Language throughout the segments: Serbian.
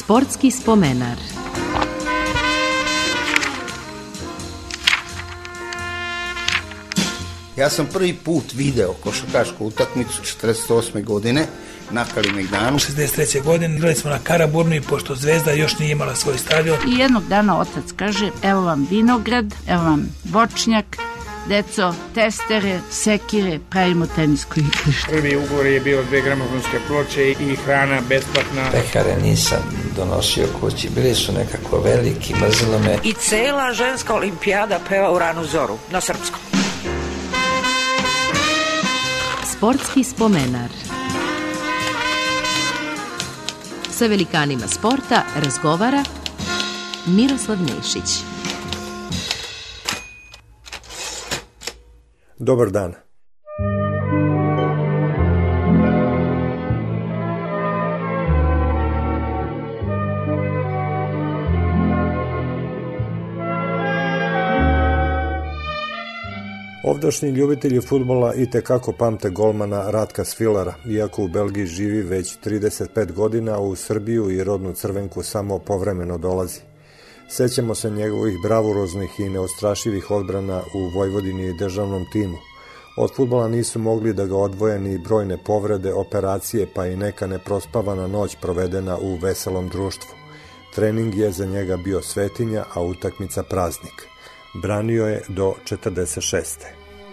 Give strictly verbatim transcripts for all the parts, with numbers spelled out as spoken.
Sportski spomenar. Ja sam prvi put video košarkašku utakmicu četrdeset osme godine na Kalemegdanu. šezdeset treće godine igrali smo na Karaburmi, pošto Zvezda još nije imala svoj stadion. I jednog dana otac kaže, evo vam vinograd, evo vam voćnjak, deco, testere, sekire, pravimo tenisko igrište. Prvi ugovor je bio dve gramofonske ploče i hrana besplatna. Pekare nisam donosio kući, bili su nekako veliki, mrzilo me. I cela ženska olimpijada peva u ranu zoru, na srpskom. Sportski spomenar. Sa velikanima sporta razgovara Miroslav Nešić. Dobar dan. Ovdašnji ljubitelji fudbala itekako pamte golmana Ratka Svilara, iako u Belgiji živi već trideset pet godina, a u Srbiju i rodnu Crvenku samo povremeno dolazi. Sećamo se njegovih bravuroznih i neostrašivih odbrana u Vojvodini i državnom timu. Od fudbala nisu mogli da ga odvoje ni brojne povrede, operacije, pa i neka neprospavana noć provedena u veselom društvu. Trening je za njega bio svetinja, a utakmica praznik. Branio je do četrdeset šeste.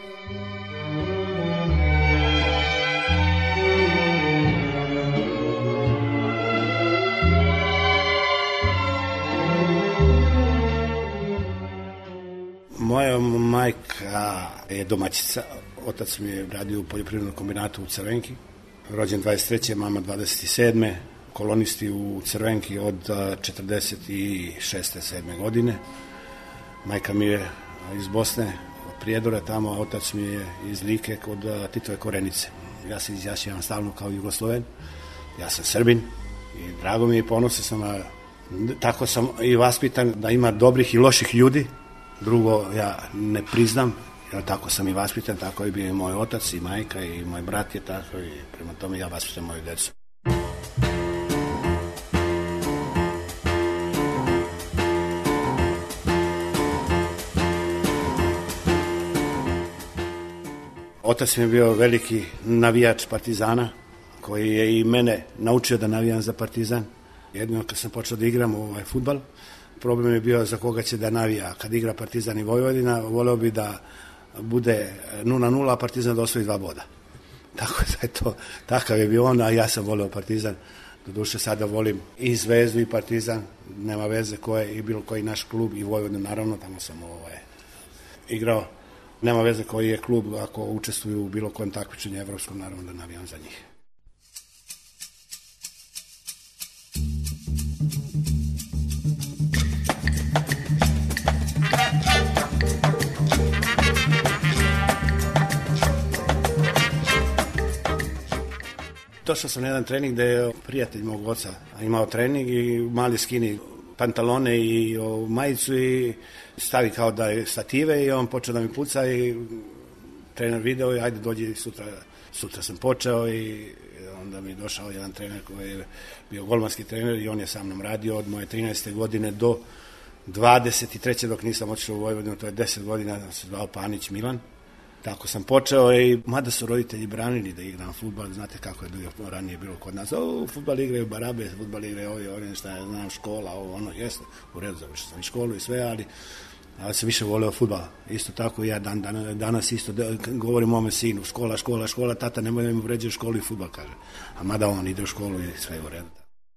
Moja majka je domaćica, otac mi je radio u poljoprivrednom kombinatu u Crvenki, rođen dvadeset treće, mama dvadeset sedme, kolonisti u Crvenki od četrdeset šeste sedme godine. Majka mi je iz Bosne, od Prijedora tamo, a otac mi je iz Like kod Titove Korenice. Ja se izjašnjavam stalno kao Jugosloven, ja sam Srbin i drago mi je, ponosan sam, a tako sam i vaspitan da ima dobrih i loših ljudi. Drugo, ja ne priznam, jer tako sam i vaspitan, tako je bio i moj otac i majka i moj brat je tako i prema tome ja vaspitam moju decu. Otac mi je bio veliki navijač Partizana, koji je i mene naučio da navijam za Partizan. Jedino kad sam počeo da igram ovaj fudbal, problem je bio za koga će da navija. Kad igra Partizan i Vojvodina, voleo bi da bude nula nula, a Partizan da osvoji dva boda. Tako da je to, takav je bio on, a ja sam voleo Partizan. Doduše sada volim i Zvezdu i Partizan, nema veze koje i bilo koji naš klub i Vojvodinu, naravno, tamo sam ovaj, igrao. Nema veze koji je klub, ako učestvuju u bilo kojem takmičenju evropskom, naravno da navijam za njih. Došao sam na jedan trening gde je prijatelj mog oca imao trening i mali skini pantalone i o, majicu i stavi kao da je stative i on počeo da mi puca i trener video i ajde dođi sutra. Sutra sam počeo i onda mi je došao jedan trener koji je bio golmanski trener i on je sa mnom radio od moje trinaeste godine do dvadeset treće dok nisam otišao u Vojvodinu, to je deset godina, se zvao Panić Milan. Tako sam počeo i mada su roditelji branili da igram fudbal, znate kako je bilo, ranije bilo kod nas, o, fudbal igraju barabe, fudbal igraju ovi, ovi, šta ja znam, škola, ovo, ono, jeste, u redu, završio sam i školu i sve, ali, ali sam više voleo fudbal. Isto tako ja dan, dan, danas isto da, govorim o mome sinu, škola, škola, škola, tata, nemoj da mi vređaju školu i fudbal, kaže. A mada on ide u školu i sve je u redu.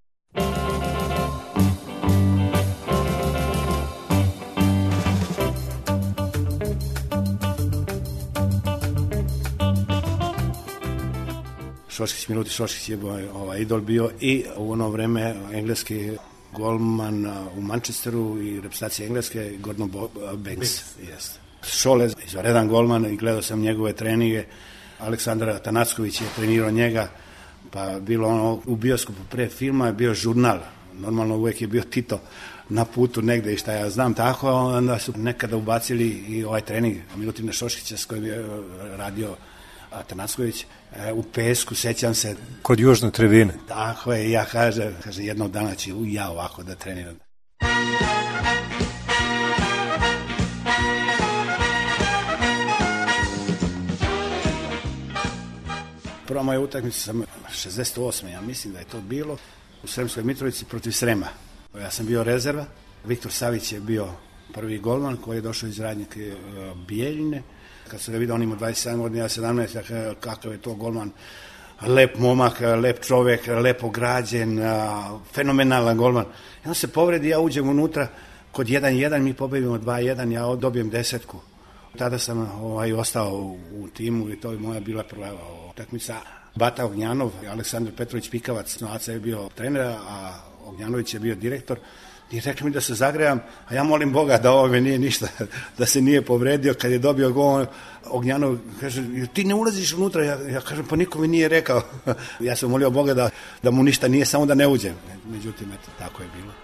Šoškić, Milutin Šoškić je ovaj idol bio i u ono vreme engleski golman u Manchesteru i reprezentacija Engleske, Gordon Banks. Yes. Šole, izvanredan golman i gledao sam njegove treninge. Aleksandar Tanacković je trenirao njega, pa bilo ono u bioskopu pre filma je bio žurnal. Normalno uvek je bio Tito na putu negde i šta ja znam tako, onda su nekada ubacili i ovaj trening Milutina Šoškića s kojim je radio Atanacković, u Pesku, sećam se. Kod južne tribine. Tako je, ja kaže, kaže jednog dana ću ja ovako da treniram. Prva moja utakmica sam šezdeset osme ja mislim da je to bilo, u Sremskoj Mitrovici protiv Srema. Ja sam bio rezerva, Viktor Savić je bio prvi golman koji je došao iz Radnjake Bijeljine. Kad sam ga vidio, on ima dvadeset sedam godina, ja sedamnaest, kakav je to golman, lep momak, lep čovek, lepo građen, fenomenalan golman. I on se povredi, ja uđem unutra, kod jedan jedan, mi pobedimo dva jedan, ja dobijem desetku. Tada sam ovaj, ostao u, u timu i to je moja bila prva utakmica. Bata Ognjanov, Aleksandar Petrović Pikavac, Novaca je bio trener, a Ognjanović je bio direktor. I rekli mi da se zagrejam, a ja molim Boga da ovo me nije ništa, da se nije povredio. Kad je dobio gol, Ognjanov kaže, ti ne ulaziš unutra, ja, ja kažem, pa niko mi nije rekao. Ja sam molio Boga da, da mu ništa nije, samo da ne uđem. Međutim, eto, tako je bilo.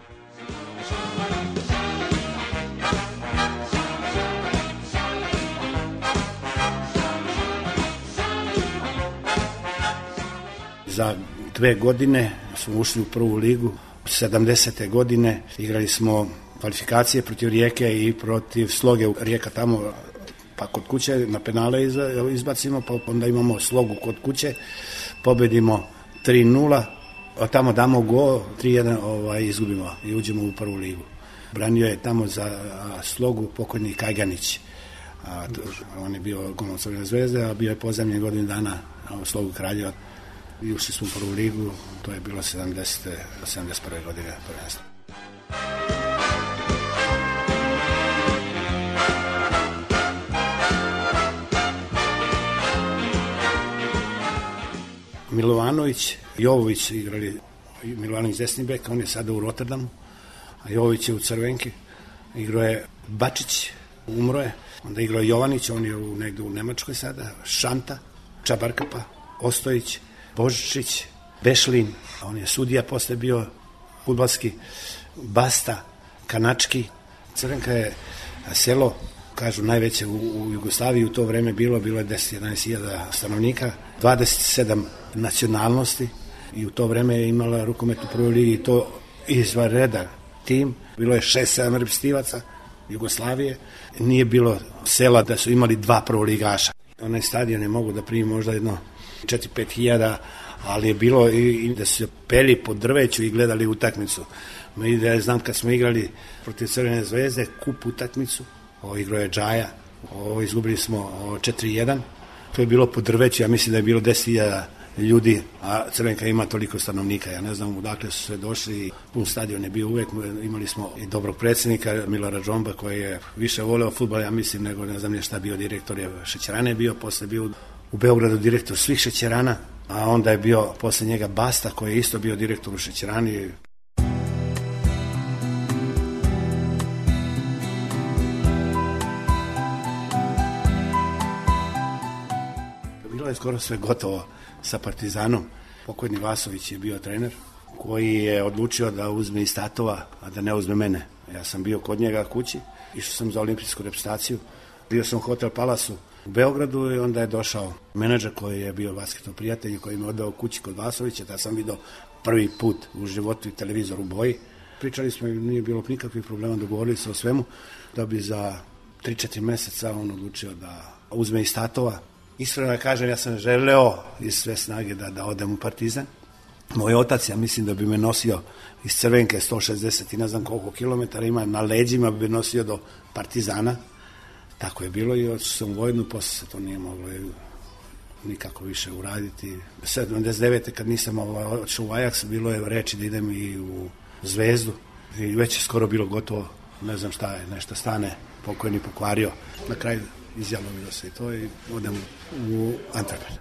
Za dve godine smo ušli u prvu ligu. sedamdesete godine igrali smo kvalifikacije protiv Rijeke i protiv Sloge. Rijeka tamo, pa kod kuće na penale izbacimo, pa onda imamo Slogu kod kuće, pobedimo tri nula, a tamo damo go, tri jedan ovaj, izgubimo i uđemo u prvu ligu. Branio je tamo za Slogu pokojni Kajganić. A, on je bio golman Crvene zvezde, a bio je pozemljen godinu dana u Slogu Kraljeva. I ušli smo u prvu ligu, to je bilo sedamdesete do sedamdeset prve godine prvenstva. Milovanović, Jovović igrali, Milovanović desni bek, on je sada u Rotterdamu, a Jovović je u Crvenki. Igrao je Bačić, umro je, onda igrao je Jovanić, on je u, negde u Nemačkoj sada, Šanta, Čabarkapa, Ostojić, Božičić, Bešlin, on je sudija posle bio fudbalski, Basta, Kanački. Crvenka je selo, kažu najveće u, u Jugoslaviji, u to vreme bilo, bilo je deset do jedanaest hiljada stanovnika, dvadeset sedam nacionalnosti i u to vreme je imala rukomet u prvoj ligi i to izvanredan tim. Bilo je šest sedam reprezentativaca Jugoslavije, nije bilo sela da su imali dva prvoligaša. Onaj stadion je mogu da primi možda jedno četiri do pet hiljada, ali je bilo i, i da su peli po drveću i gledali utakmicu. Mi da znam kad smo igrali protiv Crvene zvezde, kup utakmicu, ovo igrao je Džaja, ovo izgubili smo četiri jedan, to je bilo po drveću, ja mislim da je bilo deset hiljada ljudi, a Crvenka ima toliko stanovnika, ja ne znam odakle su sve došli, pun stadion je bio uvek, imali smo i dobrog predsjednika Milora Džomba koji je više voleo fudbal, ja mislim, nego ne znam nije šta bio direktor, je Šećerane bio, posle bio u Beogradu direktor svih šećerana, a onda je bio posle njega Basta koji je isto bio direktor u šećerani. Bilo je skoro sve gotovo sa Partizanom. Pokojni Vasović je bio trener koji je odlučio da uzme iz tatova, a da ne uzme mene. Ja sam bio kod njega kući, išao sam za olimpijsku reprezentaciju, bio sam u Hotel Palasu u Beogradu i onda je došao menadžer koji je bio basketov prijatelj i koji me odveo kući kod Vasovića, da sam vidio prvi put u životu i televizor u boji. Pričali smo i nije bilo nikakvih problema, dogovorili se o svemu, da bi za tri četiri meseca on odlučio da uzme iz tatova. Iskreno da kažem, ja sam želeo iz sve snage da, da odem u Partizan. Moj otac, ja mislim da bi me nosio iz Crvenke sto šezdeset i ne znam koliko kilometara ima, na leđima bi me nosio do Partizana. Tako je bilo i otišao sam u vojnu, posle se to nije moglo nikako više uraditi. sedamdeset devete kad nisam otišao u Ajax, bilo je reči da idem i u Zvezdu i već je skoro bilo gotovo, ne znam šta je, nešto stane, pokojni pokvario. Na kraju izjalovilo se i to i odem u Antwerpen.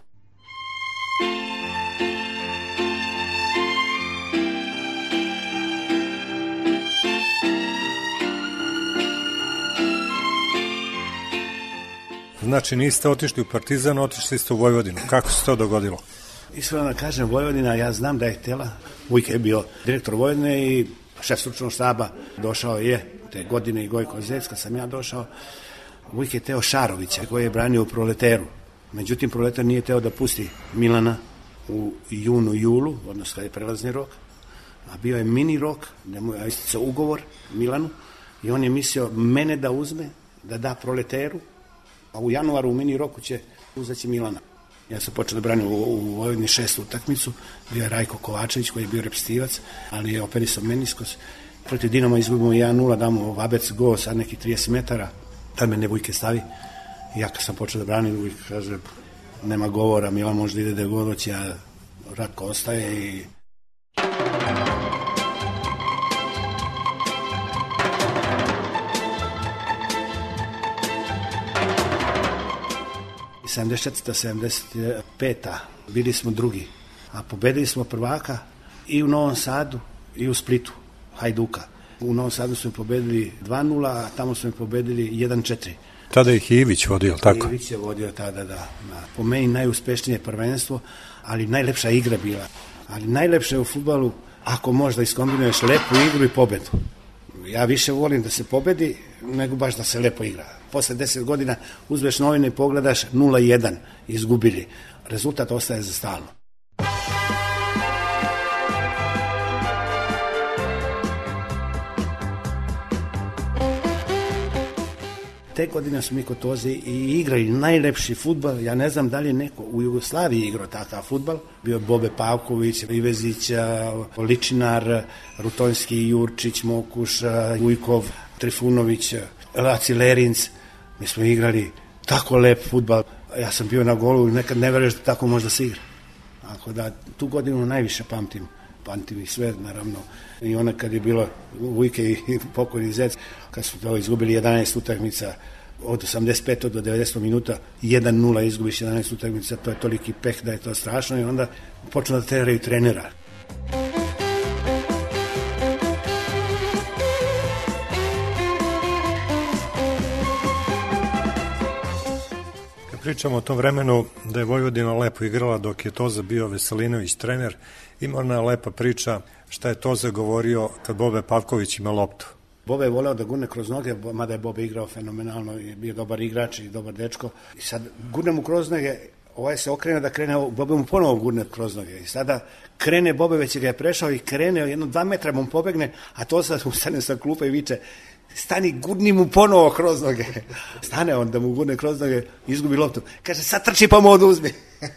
Znači niste otišli u Partizan, otišli ste u Vojvodinu. Kako se to dogodilo? Iskreno da kažem, Vojvodina, ja znam da je htjela. Uvijek je bio direktor Vojvodine i šef stručnog štaba. Došao je te godine i Gojko Zec, kad sam ja došao. Uvijek je Teo Šarovića koji je branio u Proleteru. Međutim, Proletar nije teo da pusti Milana u junu, julu, odnosno kada je prelazni rok, a bio je mini rok, njemu je isticao ugovor Milanu i on je mislio mene da uzme, da da Proleteru, a u januaru u mini roku će uzeći Milana. Ja sam počeo da branim u, u Vojvodini šestu utakmicu, bio je Rajko Kovačević koji je bio reprezentativac, ali je operisao meniskos. Protiv Dinama izgubimo jedan nula, damo Vabec go sa nekih trideset metara, tad me Nebojke stavi. I ja kad sam počeo da branim, uvijek kaže, nema govora, Milan možda ide da je godoći, a Ratko ostaje i... sedamdeset četvrta sedamdeset peta bili smo drugi, a pobedili smo prvaka i u Novom Sadu i u Splitu, Hajduka. U Novom Sadu smo pobedili dva nula, a tamo smo pobedili jedan četiri. Tada je Ivić vodio, tako? Ivić je vodio tada, da, da. Po meni najuspešnije prvenstvo, ali najlepša igra bila. Ali najlepše u fudbalu, ako možda iskombinuješ lepu igru i pobedu. Ja više volim da se pobedi, nego baš da se lepo igra. Posle deset godina uzmeš novine i pogledaš nula jedan, izgubili. Rezultat ostaje za stalno. Te godine smo mi kod Toze i igrali najlepši fudbal. Ja ne znam da li je neko u Jugoslaviji igrao takav fudbal. Bio Bobe Pavković, Ivezić, Ličinar, Rutonjski, Jurčić, Mokuš, Vujkov, Trifunović, Laci Lerinc. Mi smo igrali tako lep fudbal. Ja sam bio na golu i nekad ne veruješ da tako možda se igra. Ako da, tu godinu najviše pamtim. Pamtim i sve, naravno. I ona kad je bilo Vujke i pokojni Zec, kad su to izgubili jedanaest utakmica od osamdeset pete do devedesetog minuta, jedan nula izgubiš jedanaest utakmica, to je toliki peh da je to strašno i onda počnu da teraju trenera. Pričamo o tom vremenu da je Vojvodina lepo igrala dok je Toza bio Veselinović trener. Ima ona lepa priča šta je Toza govorio kad Bobe Pavković ima loptu. Bobe je voleo da gurne kroz noge, mada je Bobe igrao fenomenalno, je bio dobar igrač i dobar dečko. I sad gurne mu kroz noge, ovaj se okrene da krene, Bobe mu ponovo gurne kroz noge. I sada krene Bobe, već ga je prešao i krene, jedno dva metra mu pobegne, a Toza ustane sa klupa i viče: stani, gurni mu ponovo kroz noge. Stane on da mu gurne kroz noge, izgubi loptu. Kaže, sad trči pa mu oduzmi.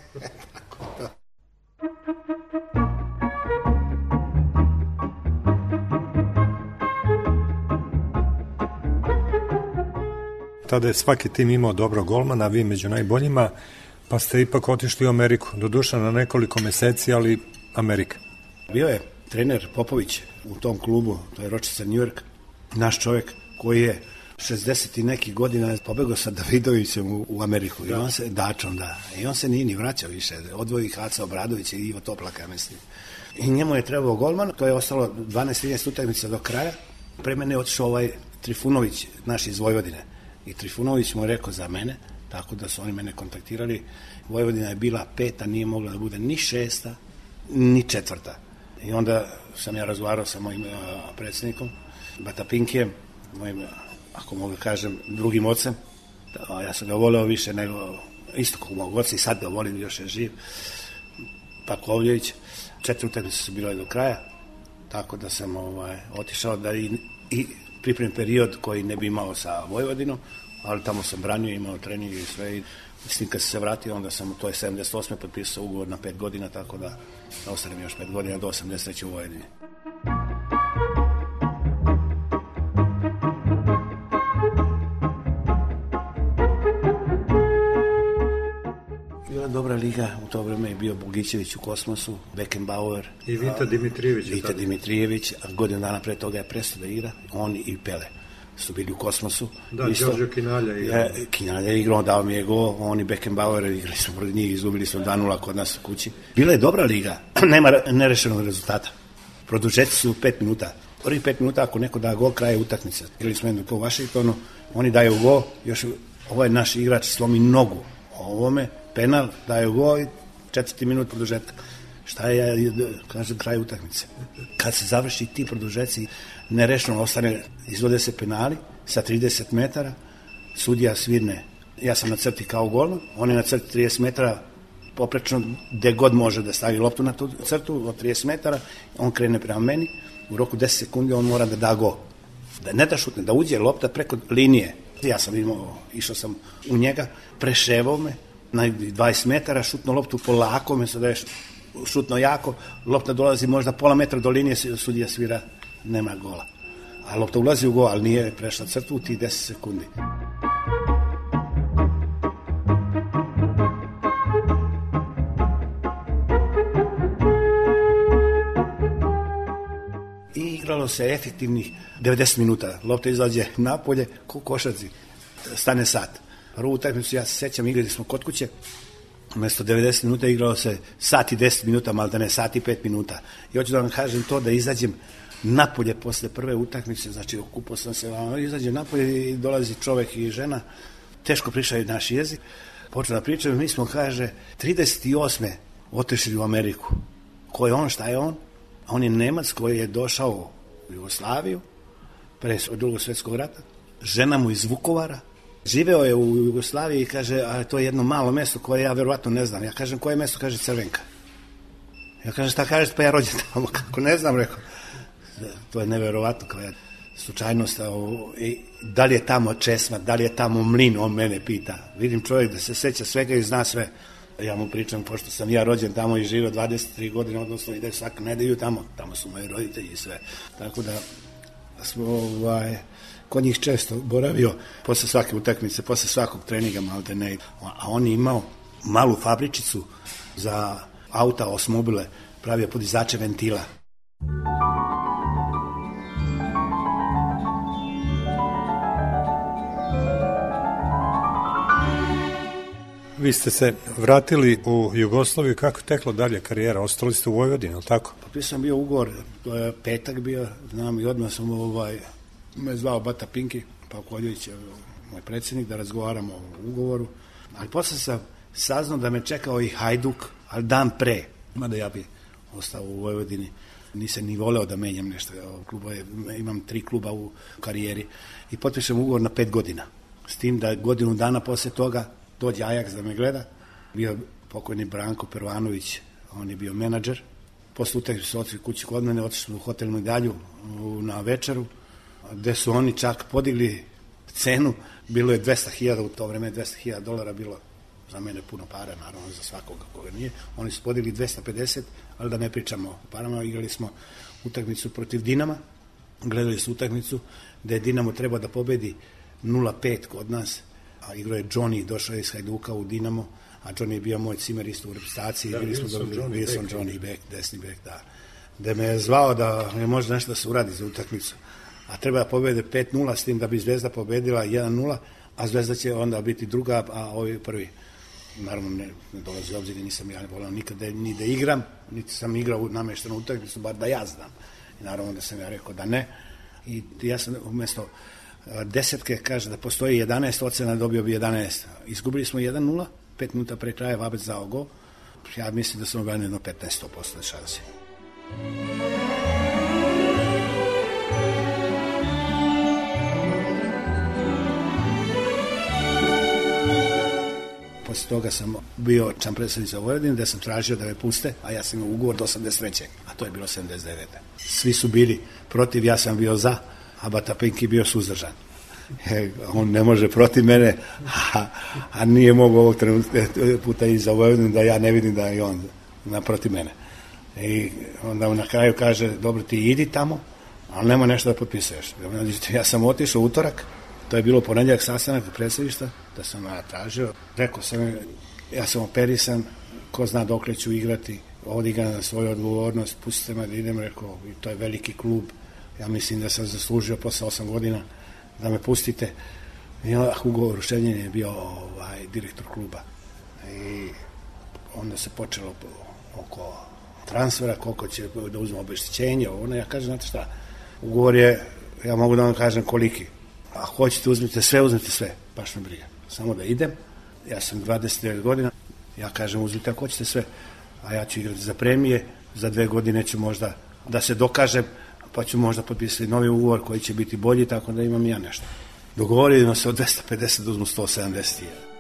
Tada je svaki tim imao dobro golmana, vi među najboljima, pa ste ipak otišli u Ameriku. Doduše na nekoliko meseci, ali Amerika. Bio je trener Popović u tom klubu, to je Rochester, New York. Naš čovjek koji je šezdeset i nekih godina pobegao sa Davidovićem u, u Ameriku. I on se, Dačom, da. I on se nije ni vraćao više. Odvoji Haca Obradovića i Ivo Toplaka, mislim. I njemu je trebao golman. To je ostalo dvanaest trinaest utakmica do kraja. Pre mene je otišao ovaj Trifunović, naš iz Vojvodine. I Trifunović mu je rekao za mene, tako da su oni mene kontaktirali. Vojvodina je bila peta, nije mogla da bude ni šesta, ni četvrta. I onda sam ja razgovarao sa mojim uh, predsjednikom, Bata Pinkijem, mojim, ako mogu kažem, drugim ocem. Da, ja sam ga voleo više nego isto kao mog oca i sad ga volim, još je živ. Pakovljević, četiri utakmice su bile do kraja, tako da sam ovaj, otišao da i, i pripremim period koji ne bi imao sa Vojvodinom, ali tamo sam branio, imao trening i sve. I mislim, kad sam se vratio, onda sam u toj sedamdeset osme potpisao ugovor na pet godina, tako da ostanem još pet godina do osamdeset treće u Vojvodini. Bila dobra liga, u to vreme je bio Bogićević u Kosmosu, Beckenbauer. I Vita Dimitrijević. Vita Dimitrijević, a godinu dana pre toga je prestao da igra, on i Pele su bili u Kosmosu. Da, Đorđe Kinalja igrao. Ja, Kinalja igrao, dao mi je go, on i Beckenbauer igrali smo protiv njih, izgubili smo dva nula kod nas u kući. Bila je dobra liga, nema nerešenog rezultata. Produžeci su pet minuta. Prvi pet minuta, ako neko da go, kraje utakmice. Igrali smo jedno u Vašingtonu, oni daju go, još ovaj naš igrač slomi nogu. Ovome, penal, daju go i četvrti minut produžetka. Šta je, kažem, kraj utakmice. Kad se završi ti produžeci, nerešeno ostane, izvode se penali sa trideset metara, sudija svirne Ja sam na crti kao golman, on je na crti trideset metara poprečno, gde god može da stavi loptu na tu crtu od trideset metara, on krene prema meni, u roku deset sekundi on mora da da gol. Da ne da šutne, da uđe lopta preko linije. Ja sam imao, išao sam u njega, preševao me, na dvadeset metara, šutno loptu polako, mesto da je šutno jako, lopta dolazi možda pola metra do linije, sudija svira, nema gola. A lopta ulazi u gol, ali nije prešla crtu u tih deset sekundi. I igralo se efektivnih devedeset minuta. Lopta izađe napolje, ko košarci, stane sat. Prvu utakmicu, ja se sećam, igrali smo kod kuće, umesto devedeset minuta igralo se sat i deset minuta, malo da ne sat i pet minuta. I hoću da vam kažem to, da izađem napolje posle prve utakmice, znači okupao sam se, izađem napolje i dolazi čovek i žena, teško pričaju naš jezik, počeo da pričaju, mi smo, kaže, trideset osme otišli u Ameriku. Ko je on, šta je on? On je Nemac koji je došao u Jugoslaviju pre drugog svjetskog rata, žena mu iz Vukovara, živeo je u Jugoslaviji i kaže, a to je jedno malo mesto koje ja verovatno ne znam. Ja kažem, koje mesto? Kaže, Crvenka. Ja kažem, šta kažeš? Pa ja rođen tamo. Kako ne znam, rekao. To je neverovatno, kao ja slučajnost. I da li je tamo česma, da li je tamo mlin, on mene pita. Vidim čovjek da se seća svega i zna sve. Ja mu pričam, pošto sam ja rođen tamo i živio dvadeset tri godine, odnosno ide svak nedelju tamo. Tamo su moji roditelji i sve. Tako da smo, ovaj, kod njih često boravio posle svake utakmice, posle svakog treninga, malo da ne. A on je imao malu fabričicu za auta, osmobile, pravio podizače ventila. Vi ste se vratili u Jugoslaviju, kako je teklo dalje karijera? Ostali ste u Vojvodini, ali tako? Potpisao sam bio ugovor, to je petak bio, znam, i odmah sam ovaj, me zvao Bata Pinki, Pavkoljević je moj predsjednik, da razgovaramo o ugovoru, ali posle sam saznao da me čekao i Hajduk, ali dan pre, mada ja bi ostao u Vojvodini, nisam ni voleo da menjam nešto, kluba je, imam tri kluba u karijeri i potpišem ugovor na pet godina, s tim da godinu dana posle toga dođe Ajax da me gleda, bio pokojni Branko Pervanović, on je bio menadžer, posle utakmice su otišli kući kod mene, otišli u hotel Medalju na večeru, gde su oni čak podigli cenu, bilo je dvesta hiljada, u to vreme dvesta hiljada dolara bilo za mene puno para, naravno za svakoga koga nije, oni su podigli dvesta pedeset, ali da ne pričamo o parama, igrali smo utakmicu protiv Dinama, gledali su utakmicu gde je Dinamo treba da pobedi nula pet kod nas, a igrao je Johnny, došao je iz Hajduka u Dinamo, a Johnny je bio moj cimer isto u reprezentaciji, da, bili smo dobili Wilson Johnny, Johnny Beck, desni bek, da. Da me je zvao da je možda nešto da se uradi za utakmicu. A treba da pobede pet nula, s tim da bi Zvezda pobedila jedan nula, a Zvezda će onda biti druga, a ovi prvi. Naravno, ne, ne dolazi obzir, nisam ja ne volao nikada ni da igram, niti sam igrao nameštenu utakmicu, bar da ja znam. I naravno da sam ja rekao da ne. I ja sam umjesto desetke, kaže da postoji jedanaest ocena, dobio bi jedanaest. Izgubili smo jedan nula, pet minuta pre kraja Vabec dao gol. Ja mislim da sam obranio jedno petnaest posto šanse. Posle toga sam bio član predsednika Vojvodine, gde sam tražio da me puste, a ja sam imao ugovor do osamdeset treće a to je bilo sedamdeset devete Svi su bili protiv, ja sam bio za, a Bata Pinki bio suzdržan. E, on ne može protiv mene, a, a nije mogu ovog trenutka puta i za Vojvodinu da ja ne vidim da je on naprotiv mene. I onda na kraju kaže, dobro, ti idi tamo, ali nema nešto da potpisuješ. Ja sam otišao utorak, to je bilo ponedjeljak sastanak predsjedništva, da sam ja tražio. Rekao sam, ja sam operisan, ko zna dokle ću igrati, ovdje igram na svoju odgovornost, pustite me da idem, rekao, i to je veliki klub, ja mislim da sam zaslužio posle osam godina da me pustite. I Hugo Ruševljen je bio ovaj, direktor kluba. I onda se počelo oko transfera, koliko će da uzme obeštećenje, ono, ja kažem, znate šta, ugovor je, ja mogu da vam kažem koliki, a hoćete uzmite sve, uzmite sve, baš me briga, samo da idem, ja sam dvadeset devet godina, ja kažem uzmite ako hoćete sve, a ja ću igrati za premije, za dve godine ću možda da se dokažem, pa ću možda potpisati novi ugovor koji će biti bolji, tako da imam ja nešto. Dogovorimo se od dvesta pedeset da uzmu sto sedamdeset hiljada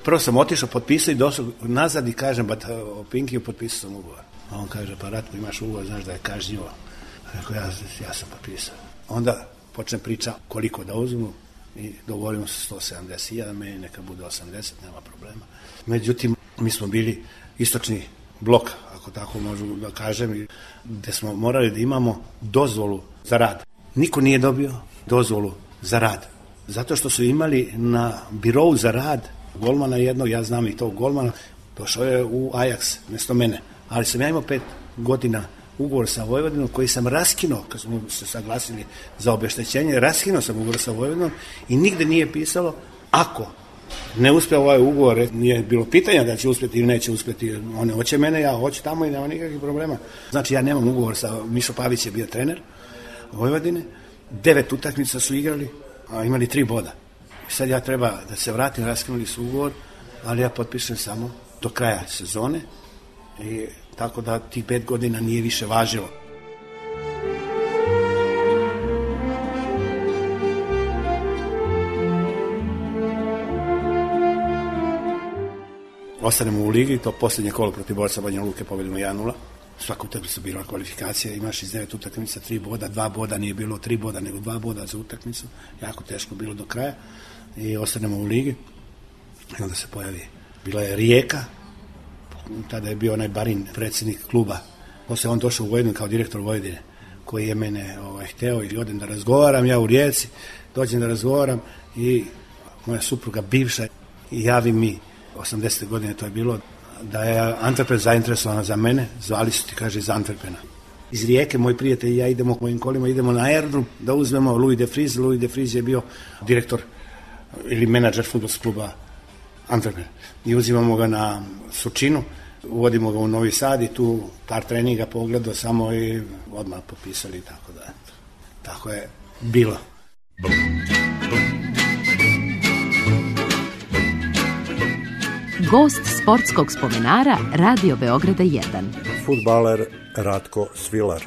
prvo sam otišao, potpisao i došao nazad i kažem, ba Pinkiju, potpisao sam ugovor. A on kaže, pa Ratko, imaš ugovor, znaš da je kažnjivo. Rekao, ja, ja sam potpisao. Onda počne priča koliko da uzmu i dogovorimo se sto sedamdeset hiljada, meni neka bude osamdeset, nema problema. Međutim, mi smo bili istočni blok, ako tako možu da kažem, gde smo morali da imamo dozvolu za rad. Niko nije dobio dozvolu za rad. Zato što su imali na birovu za rad golmana jednog, ja znam i tog golmana, došao je u Ajax, mjesto mene. Ali sam ja imao pet godina ugovor sa Vojvodinom koji sam raskinuo, kad smo se saglasili za obeštećenje, raskinuo sam ugovor sa Vojvodinom i nigde nije pisalo ako ne uspije ovaj ugovor, nije bilo pitanja da će uspjeti ili neće uspjeti, on hoće mene, ja hoću tamo i nema nikakvih problema. Znači ja nemam ugovor sa, Mišo Pavić je bio trener Vojvodine, devet utakmica su igrali, a imali tri boda. I sad ja treba da se vratim, raskinuli su ugovor, ali ja potpišem samo do kraja sezone i tako da tih pet godina nije više važilo. Ostanemo u ligi, to posljednje kolo protiv Borca Banja Luke pobedimo jedan nula. Svaku utakmicu bila kvalifikacija, imaš iz devet utakmica tri boda, dva boda, nije bilo tri boda, nego dva boda za utakmicu. Jako teško bilo do kraja i ostanemo u ligi. I onda se pojavi, bila je Rijeka, tada je bio onaj Barin, predsjednik kluba. Posle on došao u Vojvodinu kao direktor Vojvodine, koji je mene ovaj, hteo ili odem da razgovaram, ja u Rijeci, dođem da razgovaram i moja supruga bivša i javi mi, osamdesete godine to je bilo, da je Antwerpen zainteresovana za mene, zvali su ti, kaže, iz Antwerpena. Iz Rijeke, moj prijatelj i ja idemo mojim kolima, idemo na aerodrom da uzmemo Louis de Vries. Louis de Vries je bio direktor ili menadžer fudbalskog kluba Antwerpen. I uzimamo ga na Surčinu, uvodimo ga u Novi Sad i tu par treninga pogledao samo i odmah potpisali, tako da, tako je bilo. Gost sportskog spomenara Radio Beograda jedan. Fudbaler Ratko Svilar.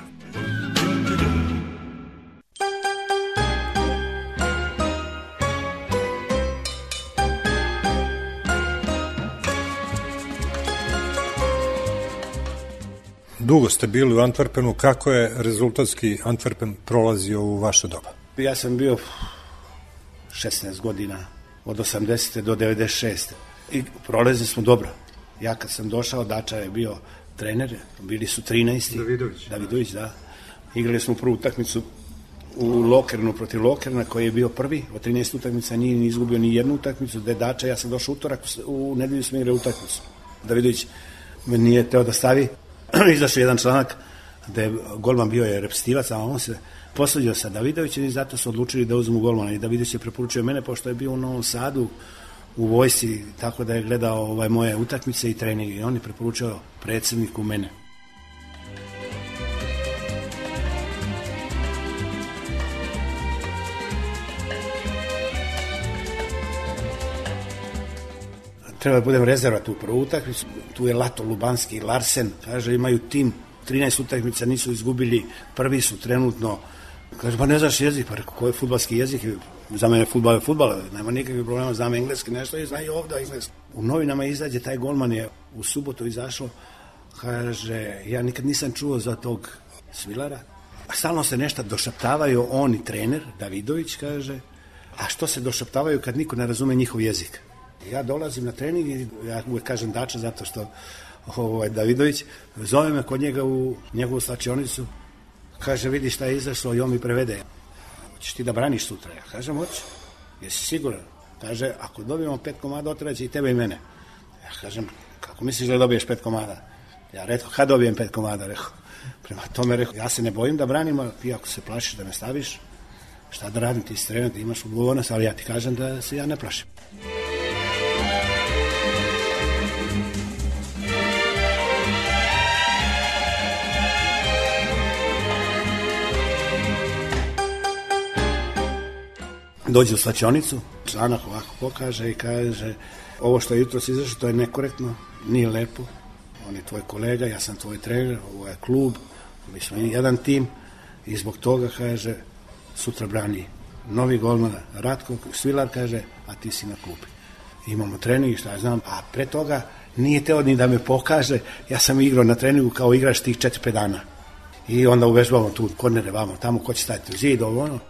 Dugo ste bili u Antwerpenu, kako je rezultatski Antwerpen prolazio u vaše doba? Ja sam bio šesnaest godina, od osamdesete do devedeset šeste i prolazili smo dobro. Ja kad sam došao, Dača je bio trener, bili su trinaesti. Davidović. Davidović, da. Igrali smo prvu utakmicu u Lokernu protiv Lokerna, koji je bio prvi, od trinaest utakmica nije ni izgubio ni jednu utakmicu, da je Dača, ja sam došao utorak, u nedelju smo igrali utakmicu. Davidović me nije teo da stavi, izašao jedan članak da je golman bio je repstivac, a on se posvađao sa Davidovićem i zato su odlučili da uzmu golmana i Davidović je preporučio mene, pošto je bio u Novom Sadu u vojsci, tako da je gledao ovaj, moje utakmice i treninge i on je preporučio predsjedniku mene. Treba da budem rezerva tu prvu utakmicu, tu je Lato Lubanski i Larsen, kaže imaju tim, trinaest utakmica nisu izgubili, prvi su trenutno, kaže pa ne znaš jezik, pa rekao, ko je fudbalski jezik? Za mene fudbal je fudbal, nema nikakvih problema, znam engleski nešto i znaju ovdje engleski. U novinama izađe, taj golman je u subotu izašao, kaže, ja nikad nisam čuo za tog Svilara, a stalno se nešto došaptavaju, on i trener, Davidović, kaže, a što se došaptavaju kad niko ne razume njihov jezik? Ja dolazim na trening i ja uvek kažem Dača zato što ovaj, Davidović zove me kod njega u njegovu slačionicu, kaže vidi šta je izašlo i on mi prevede. Hoćeš ti da braniš sutra? Ja kažem hoću. Jesi siguran? Kaže ako dobijemo pet komada otreći i tebe i mene. Ja kažem kako misliš da dobiješ pet komada? Ja rekao kad dobijem pet komada? Rekao. Prema tome rekao ja se ne bojim da branim, a ti ako se plašiš da me staviš, šta da radim, ti si trener, ti imaš odgovornost, ali ja ti kažem da se ja ne plašim. Dođe u slačionicu, članak ovako pokaže i kaže ovo što je jutros izašlo, to je nekorektno, nije lepo, on je tvoj kolega, ja sam tvoj trener, ovo je klub, mi smo jedan tim i zbog toga, kaže, sutra brani novi golman Ratko Svilar, kaže, a ti si na klupi. imamo trening, šta ja znam, a pre toga nije teo ni da me pokaže, ja sam igrao na treningu kao igrač tih četiri pet dana. I onda uvežbamo tu kornere vamo, tamo ko će staviti u zid, ovo ono.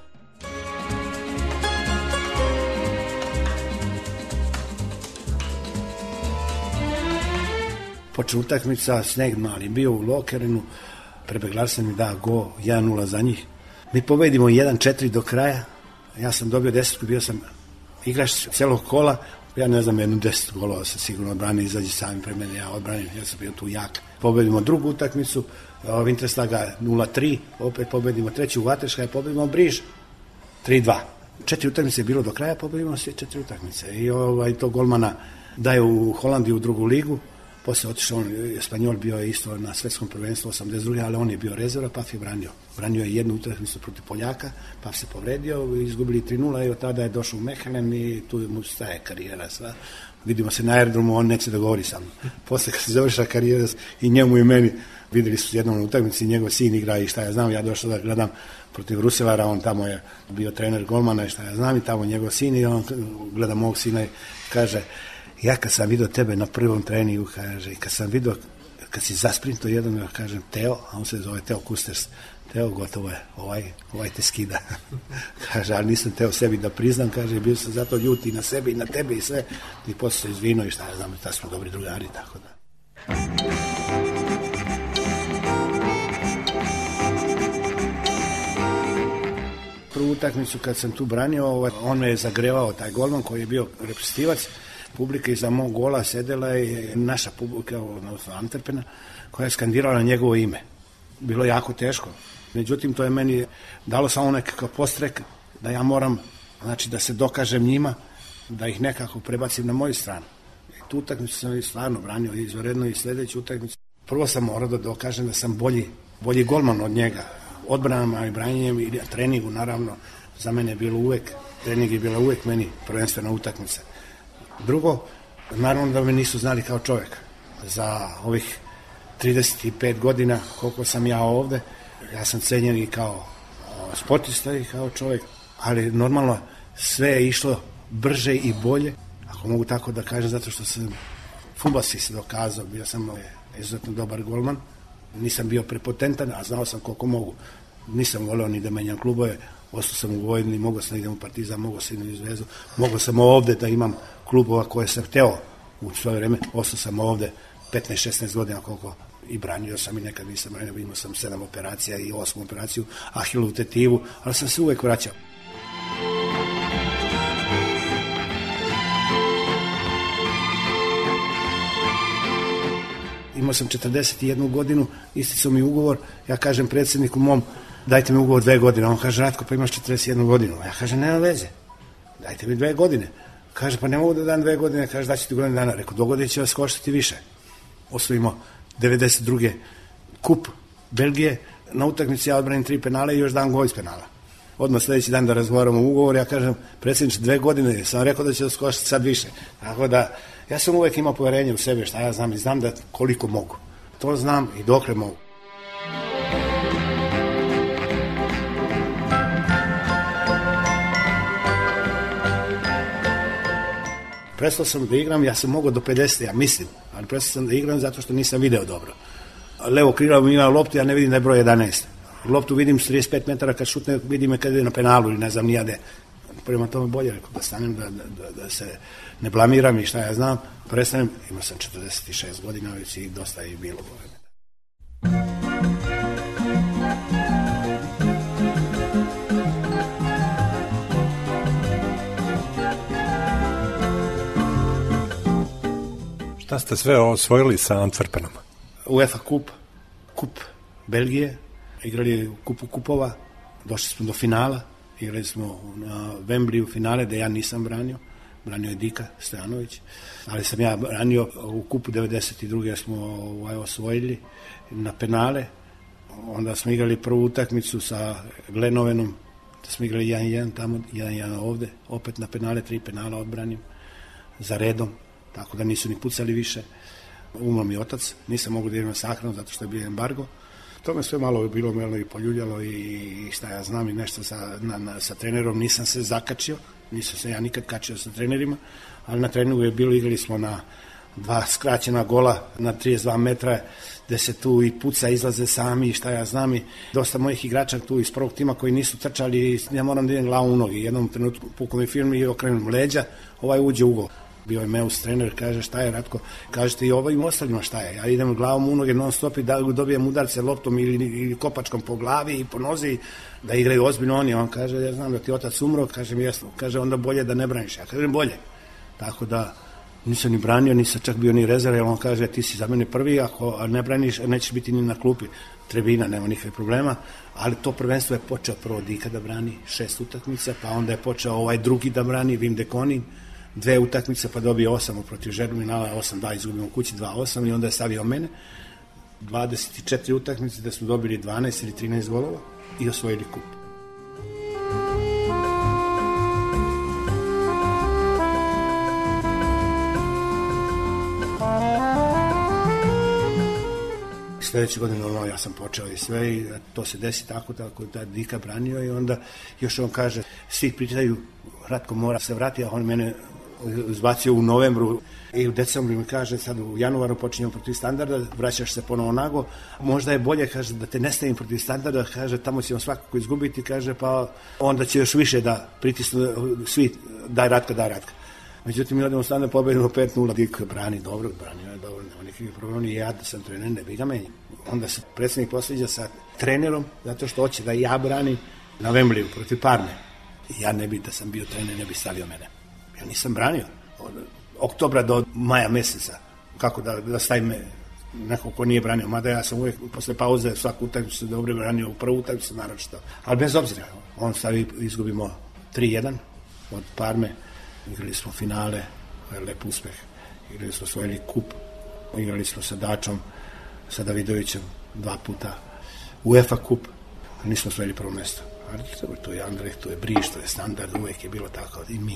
Počeo utakmica, sneg mali bio u Lokerenu, prebeglar sam mi da go jedan nula za njih. Mi pobedimo jedan četiri do kraja, ja sam dobio desetku, bio sam igrač celog kola, ja ne znam, jednu deset golova sam sigurno odbranio, izađi sami pre mene, ja odbranim, ja sam bio tu jak. Pobedimo drugu utakmicu, Winterslaga nula tri, opet pobedimo treću Vatreška, pobedimo Briž tri dva. Četiri utakmice je bilo do kraja, pobedimo sve četiri utakmice. I ovaj, to golmana daje u Holandiju u drugu ligu, posle otišao on, Espanjol bio je isto na svetskom prvenstvu osamdeset druge, ali on je bio rezerva, Paf je branio. Branio je jednu utakmicu protiv Poljaka, Paf se povredio, izgubili tri nula i od tada je došao u Mechelen i tu mu staje karijera sva. Vidimo se na aerodromu, on neće da govori sa mnom. Posle kad se završa karijera i njemu i meni, videli su jednom na utakmici, njegov sin igra i šta ja znam, ja došao da gledam protiv Ruselara, on tamo je bio trener golmana i šta ja znam i tamo njegov sin i on gleda mog sina i kaže, ja kad sam vidio tebe na prvom treningu, kaže, i kad sam vidio, kad si zasprinto jednom, ja kažem, Teo, a on se zove Teo Kusters, Teo, gotovo je, ovaj, ovaj te skida. Kaže, ali nisam teo sebi da priznam, kaže, bio sam zato ljut i na sebi i na tebe i sve, i posle se izvino i šta ja znam, ta smo dobri drugari, tako da. Prvu utakmicu kad sam tu branio, on me je zagrevao, taj golman koji je bio reprezentativac, publika iza mog gola sedela i naša publika od Antwerpena koja je skandirala njegovo ime. Bilo jako teško. Međutim, to je meni dalo samo nekakav postrek da ja moram, znači da se dokažem njima, da ih nekako prebacim na moju stranu. I tu utakmicu sam stvarno branio izvanredno i sledeću utakmicu. Prvo sam morao da dokažem da sam bolji, bolji golman od njega. Odbranama i branjenjem i treningu, naravno, za mene je bilo uvek, trening je bila uvek meni prvenstvena utakmica. Drugo, naravno da me nisu znali kao čovjek. Za ovih trideset pet godina koliko sam ja ovde, ja sam cenjen i kao sportista i kao čovjek, ali normalno sve je išlo brže i bolje, ako mogu tako da kažem, zato što sam fudbalski se dokazao, bio sam izuzetno dobar golman, nisam bio prepotentan, a znao sam koliko mogu. Nisam voleo ni da menjam klubove, ostao sam u Vojvodini, mogao sam da idem u Partizan, mogao sam da idem u Zvezdu, mogao sam ovde da imam klubova koje sam hteo u svoje vreme, ostao sam ovde petnaest šesnaest godina koliko i branio sam i nekad nisam branio, imao sam sedam operacija i osmu operaciju, ahilovu tetivu, ali sam se uvek vraćao. Imao sam četrdeset jednu godinu, isticao mi ugovor, ja kažem predsjedniku mom, dajte mi ugovor dve godine, on kaže, Ratko, pa imaš četrdeset jednu godinu, ja kažem, nema veze, dajte mi dve godine, kaže, pa ne mogu da dam dve godine, kaže, daću ti godinu dana, rekao, dogodit će vas koštati više. Osvojimo devedeset druge kup Belgije, na utakmici ja odbranim tri penale i još dam gol iz penala. Odmah sledeći dan da razgovaramo o ugovor, ja kažem, predsjedniče, dve godine, sam rekao da će vas koštati sad više, tako da, ja sam uvek imao poverenje u sebe, šta ja znam i znam da koliko mogu. To znam i dokle mogu. Prestao sam da igram, ja sam mogao do pedeset, ja mislim, ali prestao sam da igram zato što nisam video dobro. Levo krilo mi ima loptu, ja ne vidim da je broj jedanaest. Loptu vidim s trideset pet metara, kad šutne, vidim me kad je na penalu ili ne znam nijade. Prema tome bolje, rekao, da stanem, da, da, da se ne blamiram i šta ja znam, prestanem, imao sam četrdeset šest godina, već i dosta je bilo. Šta ste sve osvojili sa Antwerpenom? UEFA kup, kup Belgije, igrali u kupu kupova, došli smo do finala, igrali smo na Wembley u finale, da ja nisam branio, branio je Dika Stojanović, ali sam ja branio u kupu devedeset druge smo ovaj, osvojili na penale, onda smo igrali prvu utakmicu sa Glenovenom, da smo igrali jedan jedan tamo, jedan jedan ovde, opet na penale, tri penala odbranim, za redom, tako da nisu ni pucali više. Umro mi otac, nisam mogu da idem na sahranu zato što je bio embargo. To me sve malo bilo malo i poljuljalo i šta ja znam i nešto sa, na, na, sa trenerom nisam se zakačio, nisam se ja nikad kačio sa trenerima, ali na treningu je bilo, igrali smo na dva skraćena gola na trideset dva metra, gde se tu i puca, izlaze sami i šta ja znam, i dosta mojih igrača tu iz prvog tima koji nisu trčali i ja moram da idem glavom u nogi. Jednom trenutku pukom mi film i okrenem leđa, ovaj uđe u gol. Bio je Meus trener, kaže šta je Ratko, kažete i ovim ostalima šta je, ja idem glavom u noge non stop i da dobijem udarce loptom ili, ili kopačkom po glavi i po nozi, da igraju ozbiljno oni. On kaže, ja znam da ti otac umro, kaže mi jesno, kaže onda bolje da ne braniš, ja kažem bolje. Tako da nisam ni branio, nisam čak bio ni rezerv, jer on kaže ti si za mene prvi, ako ne braniš nećeš biti ni na klupi. Tribina, nema nikakvih problema, ali to prvenstvo je počeo prvo Dika da brani šest utakmica, pa onda je počeo ovaj drugi da brani, Vim Dekonin, dve utakmice, pa dobio osam protiv Žerminala, osam dva izgubimo kući, dva osam, i onda je stavio mene, dvadeset četiri utakmice da smo dobili dvanaest ili trinaest golova i osvojili kup. Sljedeće godine normalno ja sam počeo i sve i to se desi tako, tako da Dika branio i onda još on kaže, svi pitaju Ratko mora se vrati, a on mene izbacio u novembru i u decembru mi kaže, sad u januaru počinjemo protiv Standarda, vraćaš se ponovo nago, možda je bolje, kaže, da te ne stavim protiv Standarda, kaže, tamo ćemo svakako izgubiti, kaže, pa onda će još više da pritisnu svi, daj Ratka, daj Ratka. Međutim, mi odemo u Standard, pobedimo pet nula, Dika brani dobro, brani je dobro, nema nikakvih problema, i ja da sam trener, ne bi ga menjao. Onda se predsjednik posveđa sa trenerom, zato što hoće da ja branim na Wembley protiv Parme. I ja ne bi, da sam bio trener, ne bi stavio mene. Ja nisam branio od oktobra do maja meseca, kako da, da stavim me neko ko nije branio, mada ja sam uvijek posle pauze svaku utakmicu dobro branio, u prvu utakmicu naročito, ali bez obzira, on stavi, izgubimo tri jedan od Parme, igrali smo finale, lep uspeh, igrali smo osvojili kup, igrali smo sa Dačom, sa Davidovićem dva puta, UEFA kup, nismo osvojili prvo mesto. Ali tu je Andrej, tu je Briš, tu je Standard, uvijek je bilo tako i mi.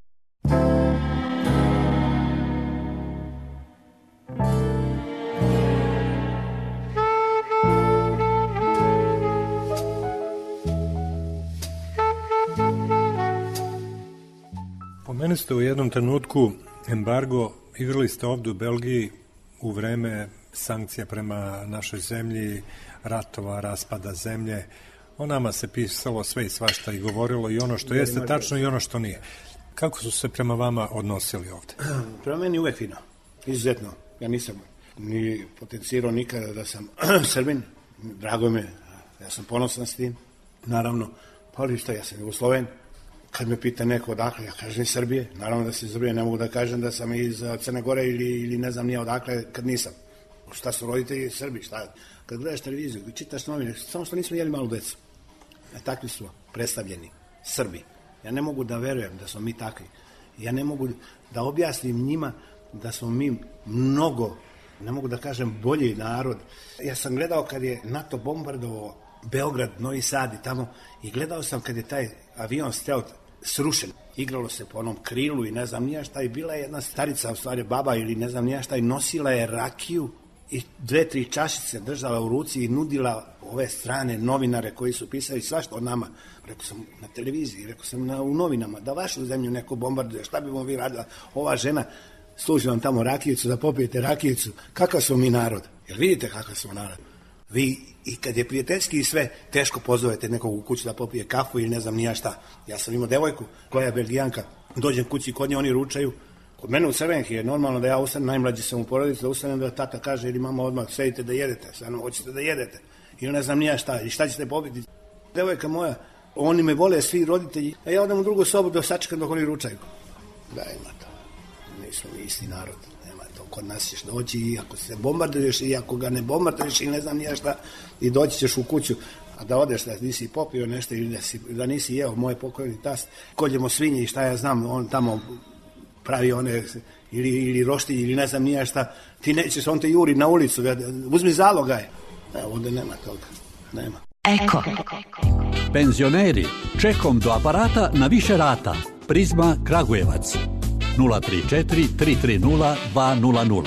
Pomenuli ste u jednom trenutku embargo, igrali ste ovdje u Belgiji u vreme sankcija prema našoj zemlji, ratova, raspada zemlje. O nama se pisalo sve i svašta i govorilo i ono što jeste tačno i ono što nije. Kako su se prema vama odnosili ovdje? Prema meni uvek fino, izuzetno. Ja nisam ni potencirao nikada da sam Srbin, drago me, ja sam ponosan s tim, naravno, pa ali što, ja sam Jugosloven. Kad me pita neko odakle, ja kažem iz Srbije, naravno da sam iz Srbije, ne mogu da kažem da sam iz Crne Gore ili, ili ne znam nije odakle, kad nisam. Šta su roditelji Srbi, šta? Kad gledaš televiziju, čitaš novine, samo što nismo jeli malu decu. E, takvi su predstavljeni Srbi. Ja ne mogu da verujem da smo mi takvi. Ja ne mogu da objasnim njima da smo mi mnogo, ne mogu da kažem, bolji narod. Ja sam gledao kad je NATO bombardovao Beograd, Novi Sad i tamo, i gledao sam kad je taj avion Stealth srušen. Igralo se po onom krilu i ne znam nija šta, i bila je jedna starica, u stvari baba ili ne znam nija šta, i nosila je rakiju i dve, tri čašice držala u ruci i nudila ove strane novinare koji su pisali svašta o nama. Rekao sam na televiziji, rekao sam na, u novinama, da vašu zemlju neko bombarduje, šta bi vam vi radila? Ova žena služi vam tamo rakijicu, da popijete rakijicu. Kakav smo mi narod? Jer vidite kakav smo narod? Vi, i kad je prijateljski i sve, teško pozovete nekog u kuću da popije kafu ili ne znam nija šta. Ja sam imao devojku koja je Belgijanka, dođem kući kod nje, oni ručaju. Kod mene u Crvenki je normalno da ja ustanem, najmlađi sam u porodici, da ustanem da tata kaže ili mama odmah sedite da jedete, sad hoćete da jedete. Ili ne znam nija šta, i šta ćete popiti. Devojka moja, oni me vole svi roditelji, a ja odem u drugu sobu da sačekam dok oni ručaju. Da, ima to. Nismo mi isti narod. Kod nas ćeš doći i ako se bombarduješ i ako ga ne bombarduješ i ne znam nije šta, i doći ćeš u kuću, a da odeš da nisi popio nešto ili da, si, da nisi jeo, moj pokojni tast, koljemo svinje i šta ja znam, on tamo pravi one ili, ili roštilj ili ne znam nije šta, ti nećeš, on te juri na ulicu, uzmi zalogaj. Evo, ovdje nema toga, nema. Eko. Penzioneri, čekom do aparata na više rata. Prizma Kragujevac. nula tri četiri tri tri nula dva nula nula.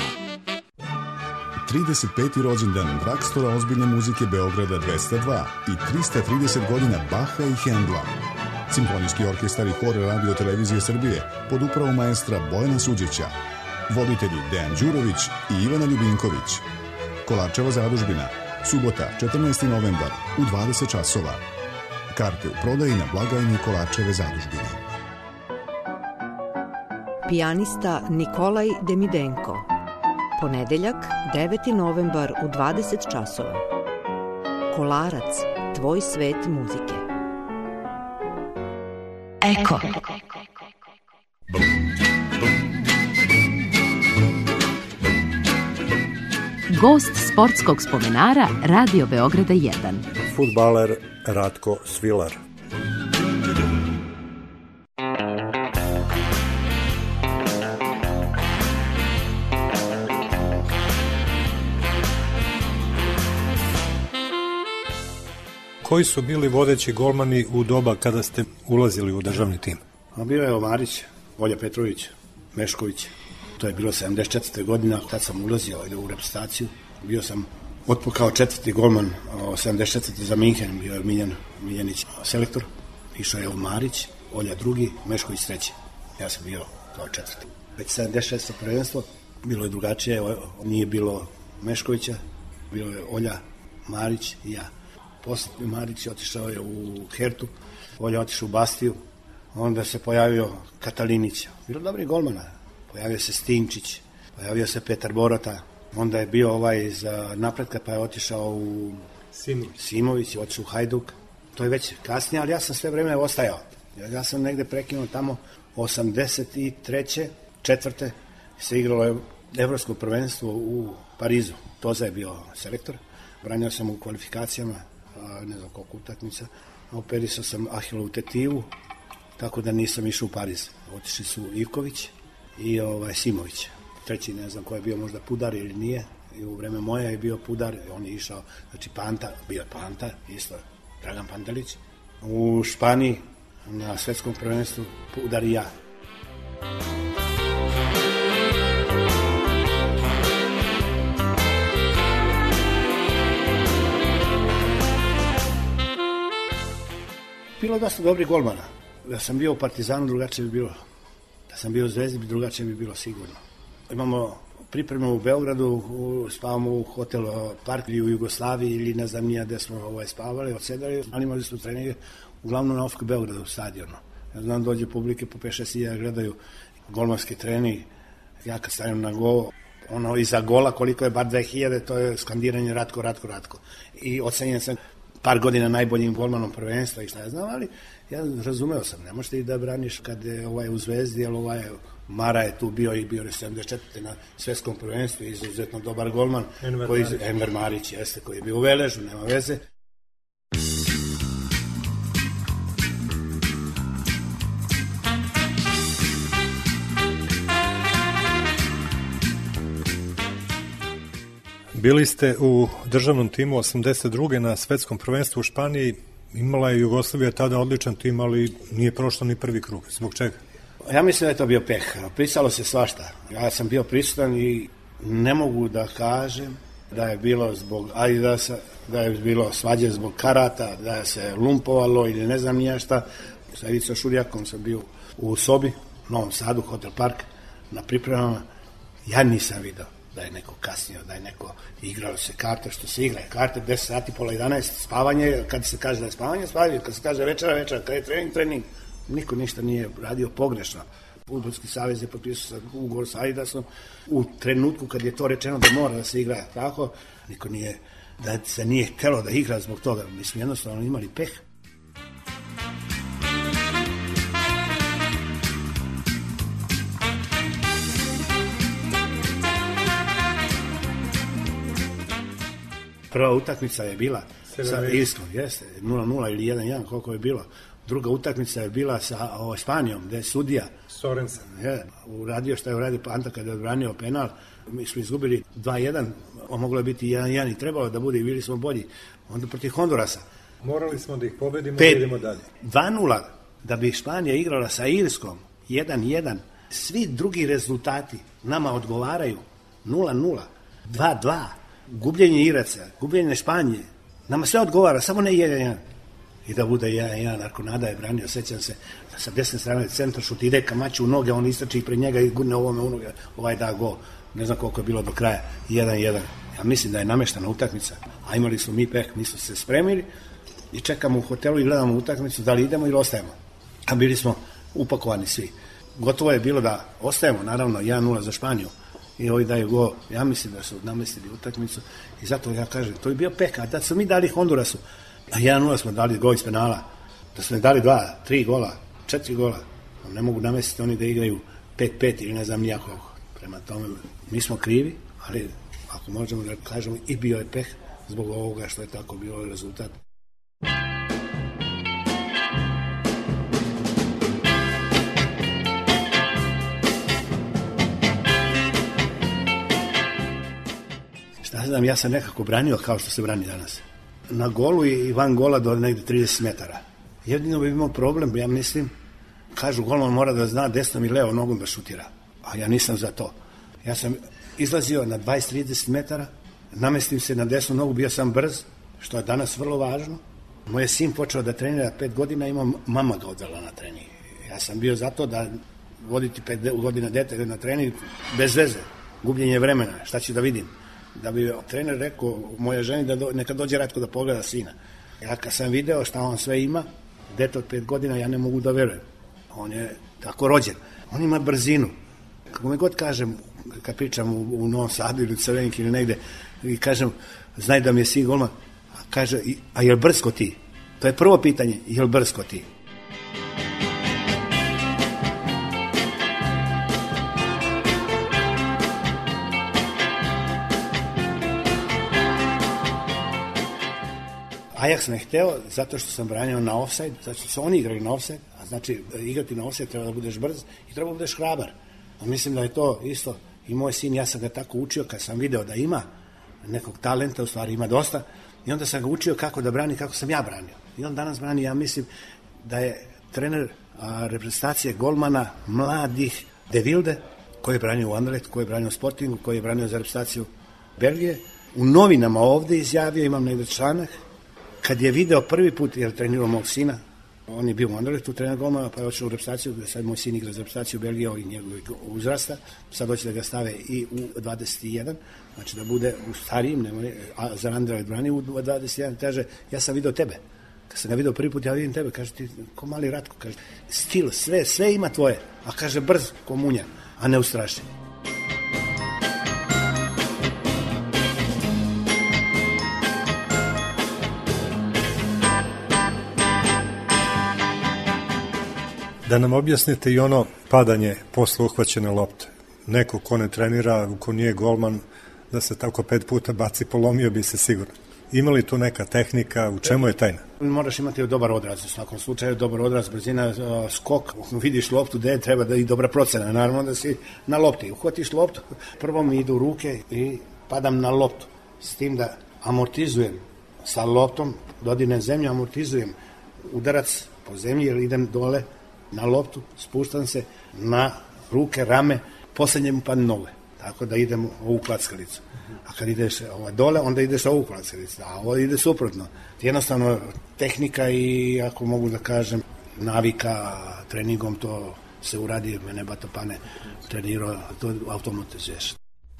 trideset peti rođendan Dragstora ozbiljne muzike Beograda dvesta dva i trista trideset godina Baha i Hendla. Simfonijski orkestar i hor Radio televizije Srbije pod upravom maestra Bojana Suđića. Voditelji Dejan Đurović i Ivana Ljubinković. Kolarčeva zadužbina. Subota, četrnaesti novembar u dvadeset časova. Karte u prodaji na blagajni Kolarčeve zadužbine. Pijanista Nikolaj Demidenko. Ponedeljak, deveti novembar u dvadeset časova. Kolarac, tvoj svet muzike. Eko. Gost sportskog spomenara Radio Beograda jedan. Fudbaler Ratko Svilar. Koji su bili vodeći golmani u doba kada ste ulazili u državni tim? A bio je Omarić, Olja Petrović, Mešković. To je bilo sedamdeset četvrte godine, kad sam ulazio u reprezentaciju. Bio sam otpo kao četvrti golman, sedamdeset četvrte za Minhen, bio je Miljan Miljanić selektor. Išao je Omarić, Olja drugi, Mešković treći. Ja sam bio kao četvrti. Već sedamdeset šesto prvenstvo, bilo je drugačije, nije bilo Meškovića, bilo je Olja, Marić i ja. Posle Marić otišao je u Hertu, Olja otišao u Bastiju, onda se pojavio Katalinić. Bilo dobri golmana. Pojavio se Stinčić, pojavio se Petar Borota, onda je bio ovaj za napretka pa je otišao u Simović, Simović je otišao u Hajduk. To je već kasnije, ali ja sam sve vreme ostajao. Ja sam negde prekinuo tamo osamdeset treće četvrte se igralo je evropsko prvenstvo u Parizu. Toza je bio selektor. Branio sam u kvalifikacijama, ne znam koliko utakmica. Operisao sam Ahilovu tetivu, tako da nisam išao u Pariz. Otišli su Ivković i ovaj Simović. Treći ne znam ko je bio, možda Pudar ili nije. I u vreme moja je bio Pudar, on je išao, znači Panta, bio je Panta, isto Dragan Pantelić. U Španiji na svetskom prvenstvu Pudar i ja. Bilo je dosta dobrih golmana. Da sam bio u Partizanu, drugačije bi bilo. Da sam bio u Zvezdi, drugačije bi bilo sigurno. Imamo pripremu u Beogradu, spavamo u hotelu Park ili u Jugoslaviji ili ne znam nija gde smo ovaj, spavali, odsedali, ali imali smo treninge uglavnom na Ofku Beogradu, stadionu. Ja znam, dođe publike po pet šest hiljada, gledaju golmanski trening. Ja kad stavim na gol, ono iza gola koliko je bar dve hiljade, to je skandiranje Ratko, Ratko, Ratko. I ocenjen sam par godina najboljim golmanom prvenstva i šta ja znam, ali ja razumeo sam, ne možete i da braniš kad je ovaj u Zvezdi, jer ovaj Mara je tu bio i bio je sedamdeset četvrte na svetskom prvenstvu, izuzetno dobar golman, Enver, koji, Marić. Enver Marić jeste, koji je bio u Veležu, nema veze. Bili ste u državnom timu osamdeset druge na svetskom prvenstvu u Španiji. Imala je Jugoslavija tada odličan tim, ali nije prošlo ni prvi krug. Zbog čega? Ja mislim da je to bio peh. Prisalo se svašta. Ja sam bio prisutan i ne mogu da kažem da je bilo zbog Adidasa, da je bilo svađe zbog karata, da je se lumpovalo ili ne znam nije šta. Sa Ivicom Šurjakom sam bio u sobi, u Novom Sadu, Hotel Park, na pripremama. Ja nisam video da je neko kasnio, da je neko igralo se karte, što se igra karte, deset sati, pola jedanaest, spavanje, kad se kaže da je spavanje, spavanje, kad se kaže večera, večera, kad je trening, trening, niko ništa nije radio pogrešno. Fudbalski savez je potpisao ugovor sa Adidasom, u trenutku kad je to rečeno da mora da se igra tako, niko nije, da se nije htelo da igra zbog toga, mi smo jednostavno imali peh. Prva utakmica je bila sa Irskom, jeste, nula nula ili jedan jedan, koliko je bilo. Druga utakmica je bila sa o, Španijom, gde je sudija Sorensen je uradio šta je uradio Panta kada je odbranio penal. Mi smo izgubili dva jedan, moglo je biti jedan jedan i trebalo da bude i bili smo bolji. Onda protiv Hondurasa. Morali smo da ih pobedimo i idemo dalje. dva nula, da bi Španija igrala sa Irskom, jedan jedan. Svi drugi rezultati nama odgovaraju. nula nula, dva dva. Gubljenje Iraca, gubljenje Španije, nama sve odgovara, samo ne jedan jedan. i da bude jedan, jedan, ako Nada je branio, sećam se, da sa desne strane centar šut ide ka Maću u noge, on istrači pred njega i gurne ovome u noge, ovaj da gol. Ne znam koliko je bilo do kraja, jedan jedan. Ja mislim da je nameštana utakmica, a imali smo mi peh, mi smo se spremili i čekamo u hotelu i gledamo utakmicu, da li idemo ili ostajemo. A bili smo upakovani svi. Gotovo je bilo da ostajemo, naravno, jedan nula za Španiju. I ovi daju gol, ja mislim da su namestili utakmicu i zato ja kažem, to je bio peh, a da su mi dali Hondurasu, a jedan nula smo dali gol iz penala, da smo dali dva, tri gola, četiri gola, ne mogu namestiti oni da igraju pet pet ili ne znam nijako. Prema tome, mi smo krivi, ali ako možemo da kažemo i bio je peh zbog ovoga što je tako bio rezultat. Šta znam, ja sam nekako branio kao što se brani danas. Na golu i van gola do negde trideset metara. Jedino bi imao problem, ja mislim, kažu golman mora da zna desnom i levom nogom da šutira. A ja nisam za to. Ja sam izlazio na dvadeset do trideset metara, namestim se na desnu nogu, bio sam brz, što je danas vrlo važno. Moj je sin počeo da trenira pet godina, ima mama ga odvela na trening. Ja sam bio za to da voditi pet godina dete na trening bez veze, gubljenje vremena, šta ću da vidim. Da bi trener rekao moje ženi da do, neka dođe Ratko da pogleda sina. Ja kad sam video šta on sve ima, dete od pet godina, ja ne mogu da verujem. On je tako rođen. On ima brzinu. Kako me god kažem, kad pričam u, u Novom Sadu ili u Crvenki ili negde, i kažem, znaj da mi je sin golman, a kaže, a je li brz ko ti? To je prvo pitanje, je li brz ko ti? Ajax me hteo zato što sam branio na ofsajd, zato što su oni igrali na ofsajd, a znači igrati na ofsajd treba da budeš brz i treba da budeš hrabar. A mislim da je to isto i moj sin, ja sam ga tako učio kad sam video da ima nekog talenta, u stvari ima dosta, i onda sam ga učio kako da brani, kako sam ja branio. I on danas brani, ja mislim da je trener a, reprezentacije golmana mladih De Wilde, koji je branio u Anderlecht, koji je branio u Sportingu, koji je branio za reprezentaciju Belgije. U novinama ovde izjavio, imam negde članak, kad je video prvi put, jer trenirao mog sina, on je bio u Anderlechtu, trener golmana, pa je otišao u reprezentaciju, sad moj sin igra za reprezentaciju Belgije i njegovog uzrasta, sad hoće da ga stave i u dvadeset jedan, znači da bude u starijim, nemoj, a za Anderlecht brani u dvadeset jedan, kaže, ja sam video tebe. Kad sam ga video prvi put, ja vidim tebe, kaže ti, ko mali Ratko, kaže, stil, sve, sve ima tvoje, a kaže, brz ko munja, a ne ustrašen. Da nam objasnite i ono padanje posle uhvaćene lopte. Neko ko ne trenira, ko nije golman, da se tako pet puta baci, polomio bi se sigurno. Ima li tu neka tehnika, u čemu je tajna? Moraš imati dobar odraz, u svakom slučaju dobar odraz, brzina, skok, vidiš loptu gde treba da i dobra procena, naravno da si na lopti. Uhvatiš loptu, prvo mi idu ruke i padam na loptu, s tim da amortizujem sa loptom, dodinem zemlju, amortizujem udarac po zemlji jer idem dole na loptu, spuštam se na ruke, rame, poslednje mu padne noge. Tako da idem ovu klackalicu. A kad ideš ova dole, onda ideš ovu klackalicu. A ovo ide suprotno. Jednostavno, tehnika i, ako mogu da kažem, navika, treningom to se uradi, mene Batopane trenirao, to automatizuješ.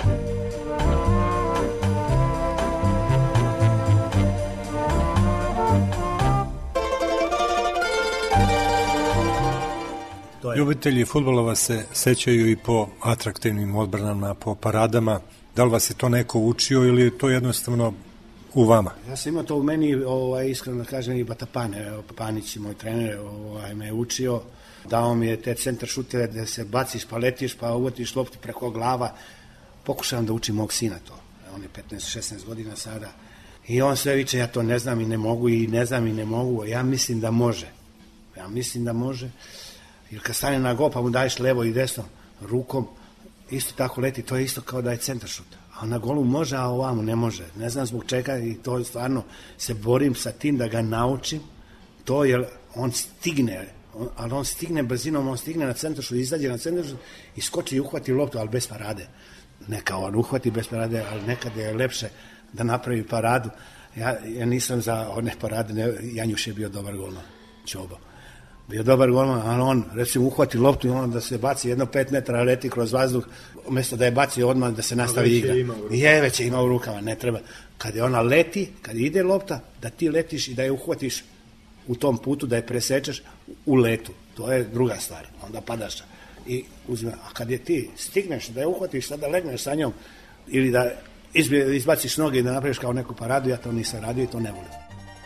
Ljubitelji fudbala vas se sećaju i po atraktivnim odbranama, po paradama. Da li vas je to neko učio ili je to jednostavno u vama? Ja sam imao to u meni, ovaj, iskreno da kažem, i Batapane, Panić, moj trener, ovaj, me je učio, dao mi je te centar šutere da se baciš pa letiš pa uvatiš loptu preko glava. Pokušavam da učim mog sina to. On je petnaest šesnaest godina sada. I on sve viče, ja to ne znam i ne mogu i ne znam i ne mogu. Ja mislim da može. Ja mislim da može. Jer kad stane na go, pa mu daješ levo i desno rukom, isto tako leti, to je isto kao da je centar šut. A na golu može, a ovamo ne može. Ne znam zbog čega i to stvarno se borim sa tim da ga naučim. To je, on stigne, on, ali on stigne brzinom, on stigne na centar šut, izađe na centar šut i skoči i uhvati loptu, ali bez parade. Neka on uhvati bez parade, ali nekad je lepše da napravi paradu. Ja, ja nisam za one parade, ne, Janjuš je bio dobar golman, Čobo. Bio dobar golman, ali on, recimo, uhvati loptu i on da se baci jedno pet metara, leti kroz vazduh, umjesto da je baci odmah da se nastavi igra. Je, već je imao u rukama, ne treba. Kad je ona leti, kad ide lopta, da ti letiš i da je uhvatiš u tom putu, da je presečeš u letu. To je druga stvar. Onda padaš i uzme. A kad je ti stigneš da je uhvatiš, sada legneš sa njom ili da izbaciš noge i da napraviš kao neku paradu, ja to nisam radio i to ne volim.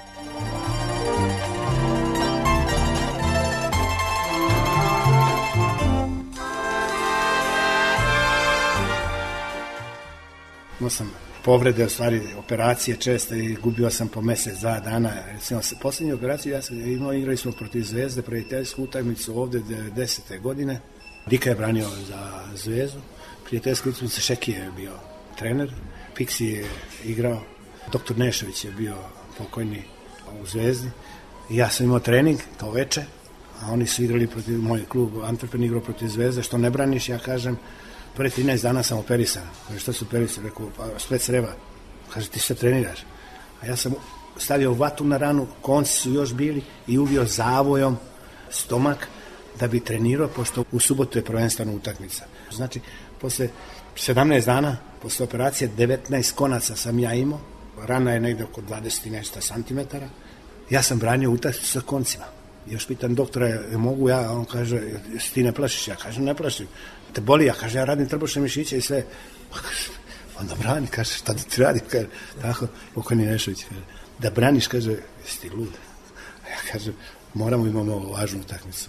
Imao sam povrede, u stvari operacije česte i gubio sam po mjesec, dva dana. Recimo, posljednju operaciju ja sam imao, igrali smo protiv Zvezde, prijateljsku utakmicu ovde devedesete godine. Dika je branio za Zvezdu, prijateljsku utakmicu, Šeki je bio trener, Piksi je igrao, doktor Nešović je bio pokojni u Zvezdi. I ja sam imao trening to veče, a oni su igrali protiv, moj klub Antwerpen igrao protiv Zvezde, što ne braniš, ja kažem, pre trinaest dana sam operisan. Kaže, što su operisan? Rekao, pa splet creva. Kaže, ti se treniraš. A ja sam stavio vatu na ranu, konci su još bili i uvio zavojom stomak da bi trenirao, pošto u subotu je prvenstvena utakmica. Znači, posle sedamnaest dana, posle operacije, devetnaest konaca sam ja imao. Rana je negde oko dvadeset i nešto santimetara. Ja sam branio utakmicu sa koncima. Još pitan doktora, je mogu ja? A on kaže, ti ne plašiš? Ja kažem, ne plašim. Te boli, ja kaže, ja radim trbušne mišiće i sve. Onda brani, kaže, šta da ti radim? Kaže, tako, pokojni Nešović, kaže, da braniš, kaže, jesi ti lud? A ja kažem, moramo imamo ovu važnu utakmicu.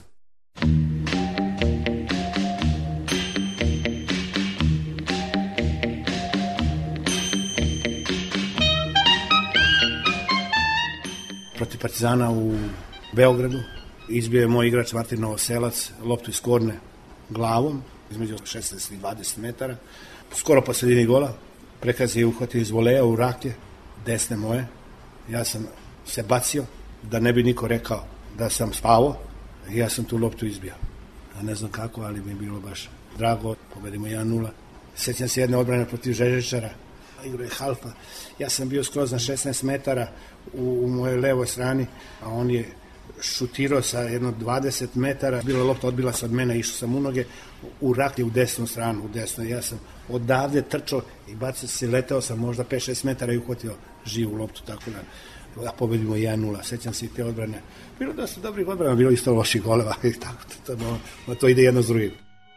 Protiv Partizana u Beogradu izbio je moj igrač Martin Novoselac loptu iz korne glavom, između šesnaest i dvadeset metara, skoro po sredini gola, prekaz je uhvatio iz voleja u raklje, desne moje, ja sam se bacio, da ne bi niko rekao da sam spavao, i ja sam tu loptu izbio. Ja ne znam kako, ali mi je bilo baš drago, pobedimo jedan nula. Sjećam se jedne odbrane protiv Žeželjčara, igrao je halfa, ja sam bio skroz na šesnaest metara u, u mojoj levoj strani, a on je šutirao sa jedno dvadeset metara, bila lopta, odbila se od mene, išao sam u noge, u raklje u desnu stranu, u desnu, ja sam odavde trčao i bacio se, letao sam možda pet šest metara i uhvatio živu loptu, tako da, da pobedimo jedan nula, sećam se i te odbrane, bilo dosta dobrih odbrana, bilo isto loših goleva i tako, to, to, no, to ide jedno s drugim.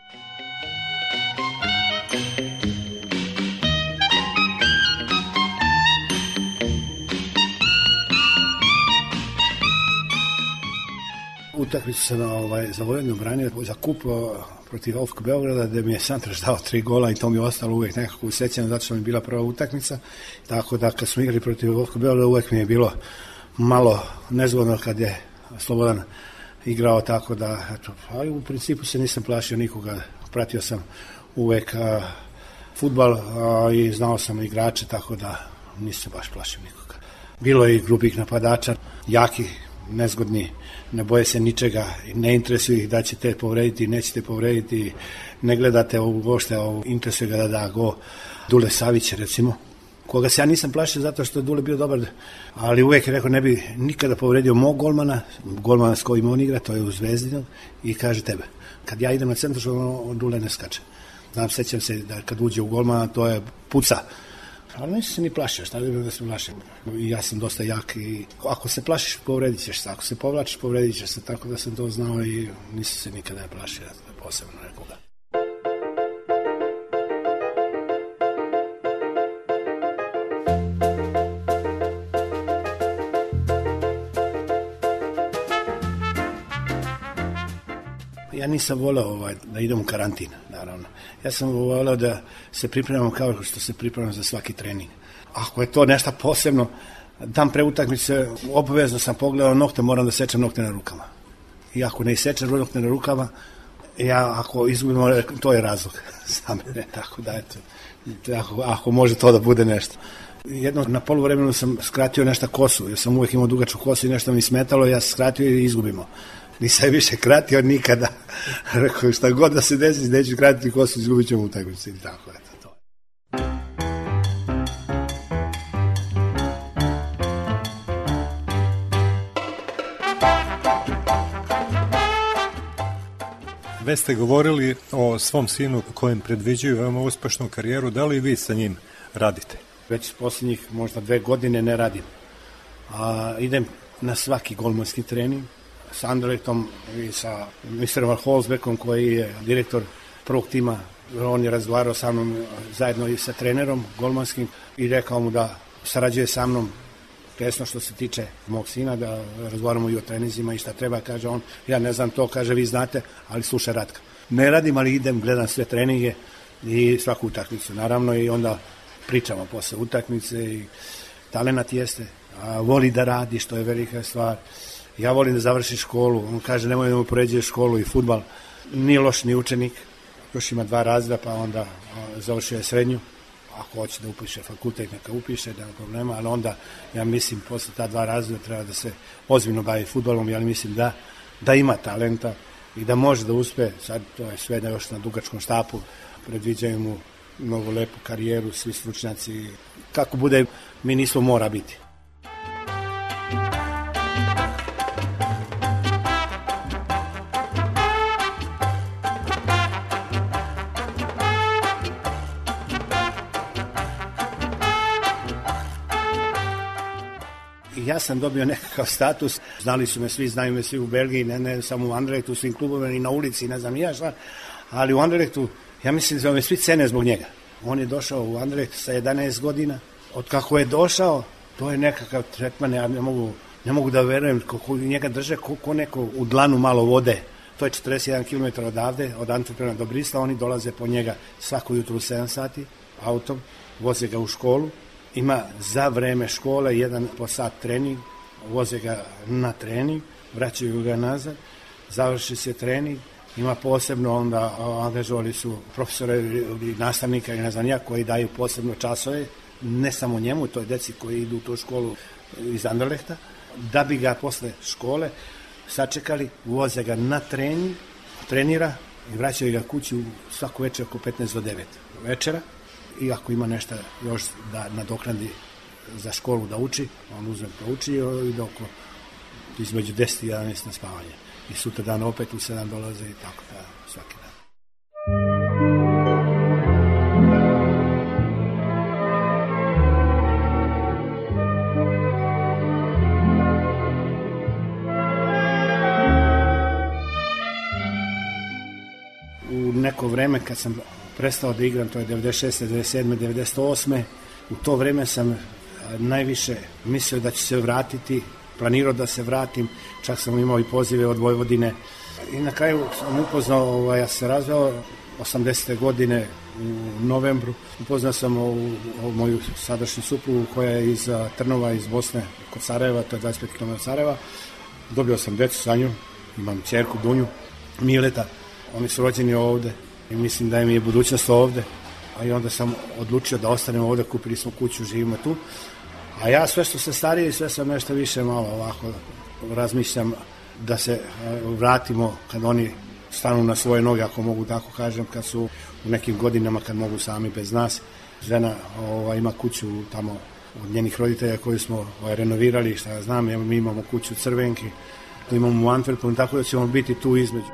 Utakmicu sam ovaj, za Vojvodinu branio za kup protiv Ofka Beograda, gde mi je Santraš dao tri gola i to mi je ostalo uvijek nekako u sećanju, zato što mi je bila prva utakmica. Tako da kad smo igrali protiv Ofka Beograda, uvijek mi je bilo malo nezgodno kad je Slobodan igrao, tako da, eto, ali u principu se nisam plašio nikoga, pratio sam uvijek a, fudbal a, i znao sam igrače, tako da nisam baš plašio nikoga. Bilo je i grubih napadača, jaki, nezgodni, ne boje se ničega, ne interesuje ih da ćete povrediti, nećete povrediti, ne gledate ovu gošte, interesuje ga da da go. Dule Savić, recimo, koga se ja nisam plašio zato što je Dule bio dobar, ali uvijek je rekao ne bi nikada povredio mog golmana, golmana s kojim on igra, to je u Zvezdinu, i kaže tebe. Kad ja idem na centru, što Dule ne skače. Znam, sećam se da kad uđe u golmana, to je puca. Ali nisam se ni plašio, šta da se plašim. I ja sam dosta jak i ako se plašiš, povredit ćeš se. Ako se povlačiš, povredit ćeš se. Tako da sam to znao i nisam se nikada ne plašio posebno nekoga. Ja nisam voleo ovaj, da idem u karantin, naravno. Ja sam voleo da se pripremam kao što se pripremam za svaki trening. Ako je to nešto posebno, dan pre utakmice obavezno sam pogledao nokte, moram da sečem nokte na rukama. I ako ne isečem nokte na rukama, ja ako izgubimo, to je razlog za mene. Tako da, eto, ako, ako može to da bude nešto. Jedno na poluvremenu sam skratio nešto kosu, jer sam uvijek imao dugačku kosu i nešto mi smetalo, ja sam skratio i izgubimo. Nisam više kratio nikada. Rekao, šta god da se desi, neću kratiti kosu, izgubit ćemo utakmicu. I tako, eto, to. Već ste govorili o svom sinu kojem predviđaju veoma uspešnu karijeru, da li vi sa njim radite? Već posljednjih možda dve godine ne radim. A, idem na svaki golmanski trening sa Anderlechtom i sa misterom Holzbeckom koji je direktor prvog tima. On je razgovarao sa mnom zajedno i sa trenerom golmanskim i rekao mu da sarađuje sa mnom tesno što se tiče mog sina, da razgovaramo i o trenizima i šta treba, kaže on, ja ne znam to, kaže vi znate, ali slušaj Ratka. Ne radim, ali idem, gledam sve treninge i svaku utakmicu, naravno, i onda pričamo posle utakmice i talenat jeste, a voli da radi, što je velika stvar. Ja volim da završi školu, on kaže nemoj da mu poređuje školu i fudbal, nije loš ni učenik, još ima dva razreda, pa onda završio je srednju. Ako hoće da upiše fakultet, neka upiše, da nema problema, ali onda, ja mislim, posle ta dva razreda treba da se ozbiljno bavi fudbalom, ja mislim da, da ima talenta i da može da uspe, sad to je sve da još na dugačkom štapu, predviđaju mu mnogo lepu karijeru, svi stručnjaci, kako bude, mi nismo mora biti. Ja sam dobio nekakav status, znali su me svi, znaju me svi u Belgiji, ne, ne samo u Anderlechtu, u svim klubovima i na ulici, ne znam ja šta, ali u Anderlechtu, ja mislim da me svi cene zbog njega. On je došao u Anderlecht sa jedanaest godina, od kako je došao, to je nekakav tretman, ja ne mogu, ne mogu da verujem, kako njega drže ko, ko neko u dlanu malo vode. To je četrdeset jedan kilometar odavde, od Antwerpena do Brisla, oni dolaze po njega svako jutro u sedam sati autom, voze ga u školu. Ima za vreme škole jedan po sat trening, voze ga na trening, vraćaju ga nazad, završi se trening, ima posebno, onda angažovali su profesore i nastavnika i ne znam ja, koji daju posebno časove, ne samo njemu, to je deci koji idu u tu školu iz Anderlechta, da bi ga posle škole sačekali, voze ga na trening, trenira i vraćaju ga kući svaku večer oko petnaest do devet večera. I ako ima nešto još da nadoknadi za školu da uči, on uzme da uči i dok između deset i jedanaest na spavanje. I sutra dan opet u sedam dolaze i tako da svaki dan. U neko vreme kad sam prestao da igram, to je devedeset šeste, devedeset sedme, devedeset osme U to vreme sam najviše mislio da ću se vratiti, planirao da se vratim, čak sam imao i pozive od Vojvodine. I na kraju sam upoznao, ovaj, ja se razveo osamdesete godine u novembru. Upoznao sam ovu, ovu moju sadašnju suprugu koja je iz Trnova, iz Bosne, kod Sarajeva, to je dvadeset pet kilometara od Sarajeva. Dobio sam decu sa njom, imam ćerku Dunju, Mileta. Oni su rođeni ovde i mislim da im je budućnost ovde. A i onda sam odlučio da ostanem ovde, kupili smo kuću, živimo tu. A ja sve što se starije, sve sam nešto više malo ovako razmišljam da se vratimo kad oni stanu na svoje noge, ako mogu tako kažem, kad su u nekim godinama, kad mogu sami bez nas. Žena ova, ima kuću tamo od njenih roditelja koju smo ovaj, renovirali, šta ja znam, mi imamo kuću u Crvenki, imamo u Antwerpenu, tako da ćemo biti tu između.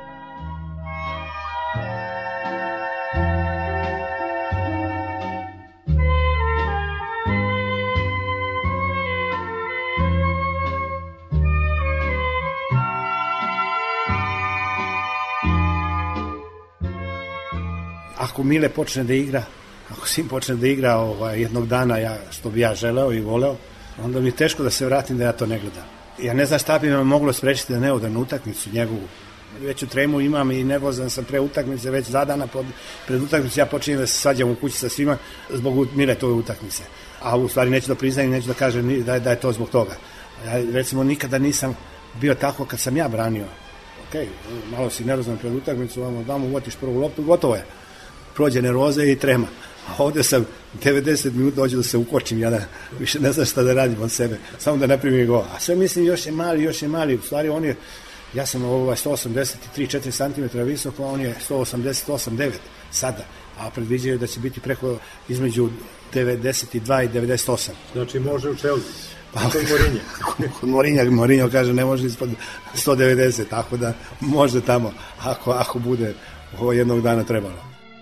Ako Mile počne da igra, ako sin počne da igra ovaj, jednog dana, ja, što bi ja želeo i voleo, onda mi je teško da se vratim da ja to ne gledam. Ja ne znam šta bi me moglo sprečiti da ne odem na utakmicu njegovu. Već u tremu imam i nervozan sam pre utakmice, već za dana pod, pred utakmicu ja počinjem da se svađam u kući sa svima zbog Mile tove utakmice. A u stvari neću da priznajem, neću da kažem da je, da je to zbog toga. Ja recimo nikada nisam bio tako kad sam ja branio. Ok, malo si nervozan pred utakmicu, vamo damo, uvotiš prvu loptu, gotovo je. Prođe nervoza i trema. A ovde sam devedeset minuta dođe da se ukočim, ja da više ne znam šta da radim od sebe, samo da napravim go. A sve mislim još je mali, još je mali. U stvari on je, ja sam ovaj sto osamdeset tri četiri centimetra visoko, a on je sto osamdeset osam devet sada. A predviđaju da će biti preko između devedeset dva i devedeset osam. Znači može u Chelsea? Pa, kod Morinja. Kod Morinja, Morinjo kaže ne može ispod sto devedeset, tako da može tamo, ako, ako bude ovo jednog dana trebalo.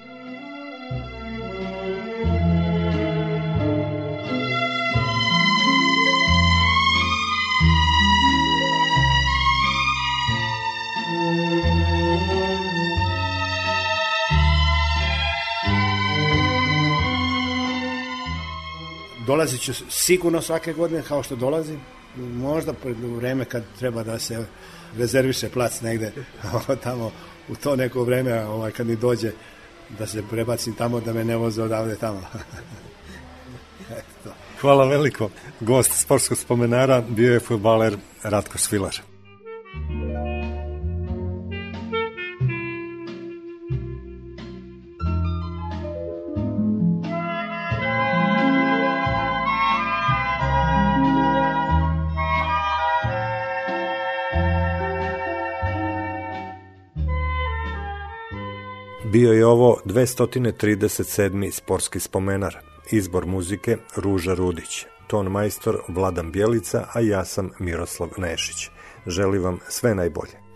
Dolazit ću sigurno svake godine kao što dolazim, možda u vreme kad treba da se rezerviše plac negde tamo u to neko vreme ovaj, kad mi dođe da se prebacim tamo da me ne voze odavde tamo. Hvala veliko. Gost sportskog spomenara bio je fudbaler Ratko Svilar. Bio je ovo dvesta trideset sedmi sportski spomenar. Izbor muzike Ruža Rudić, ton majstor Vladan Bjelica, a ja sam Miroslav Nešić. Želim vam sve najbolje.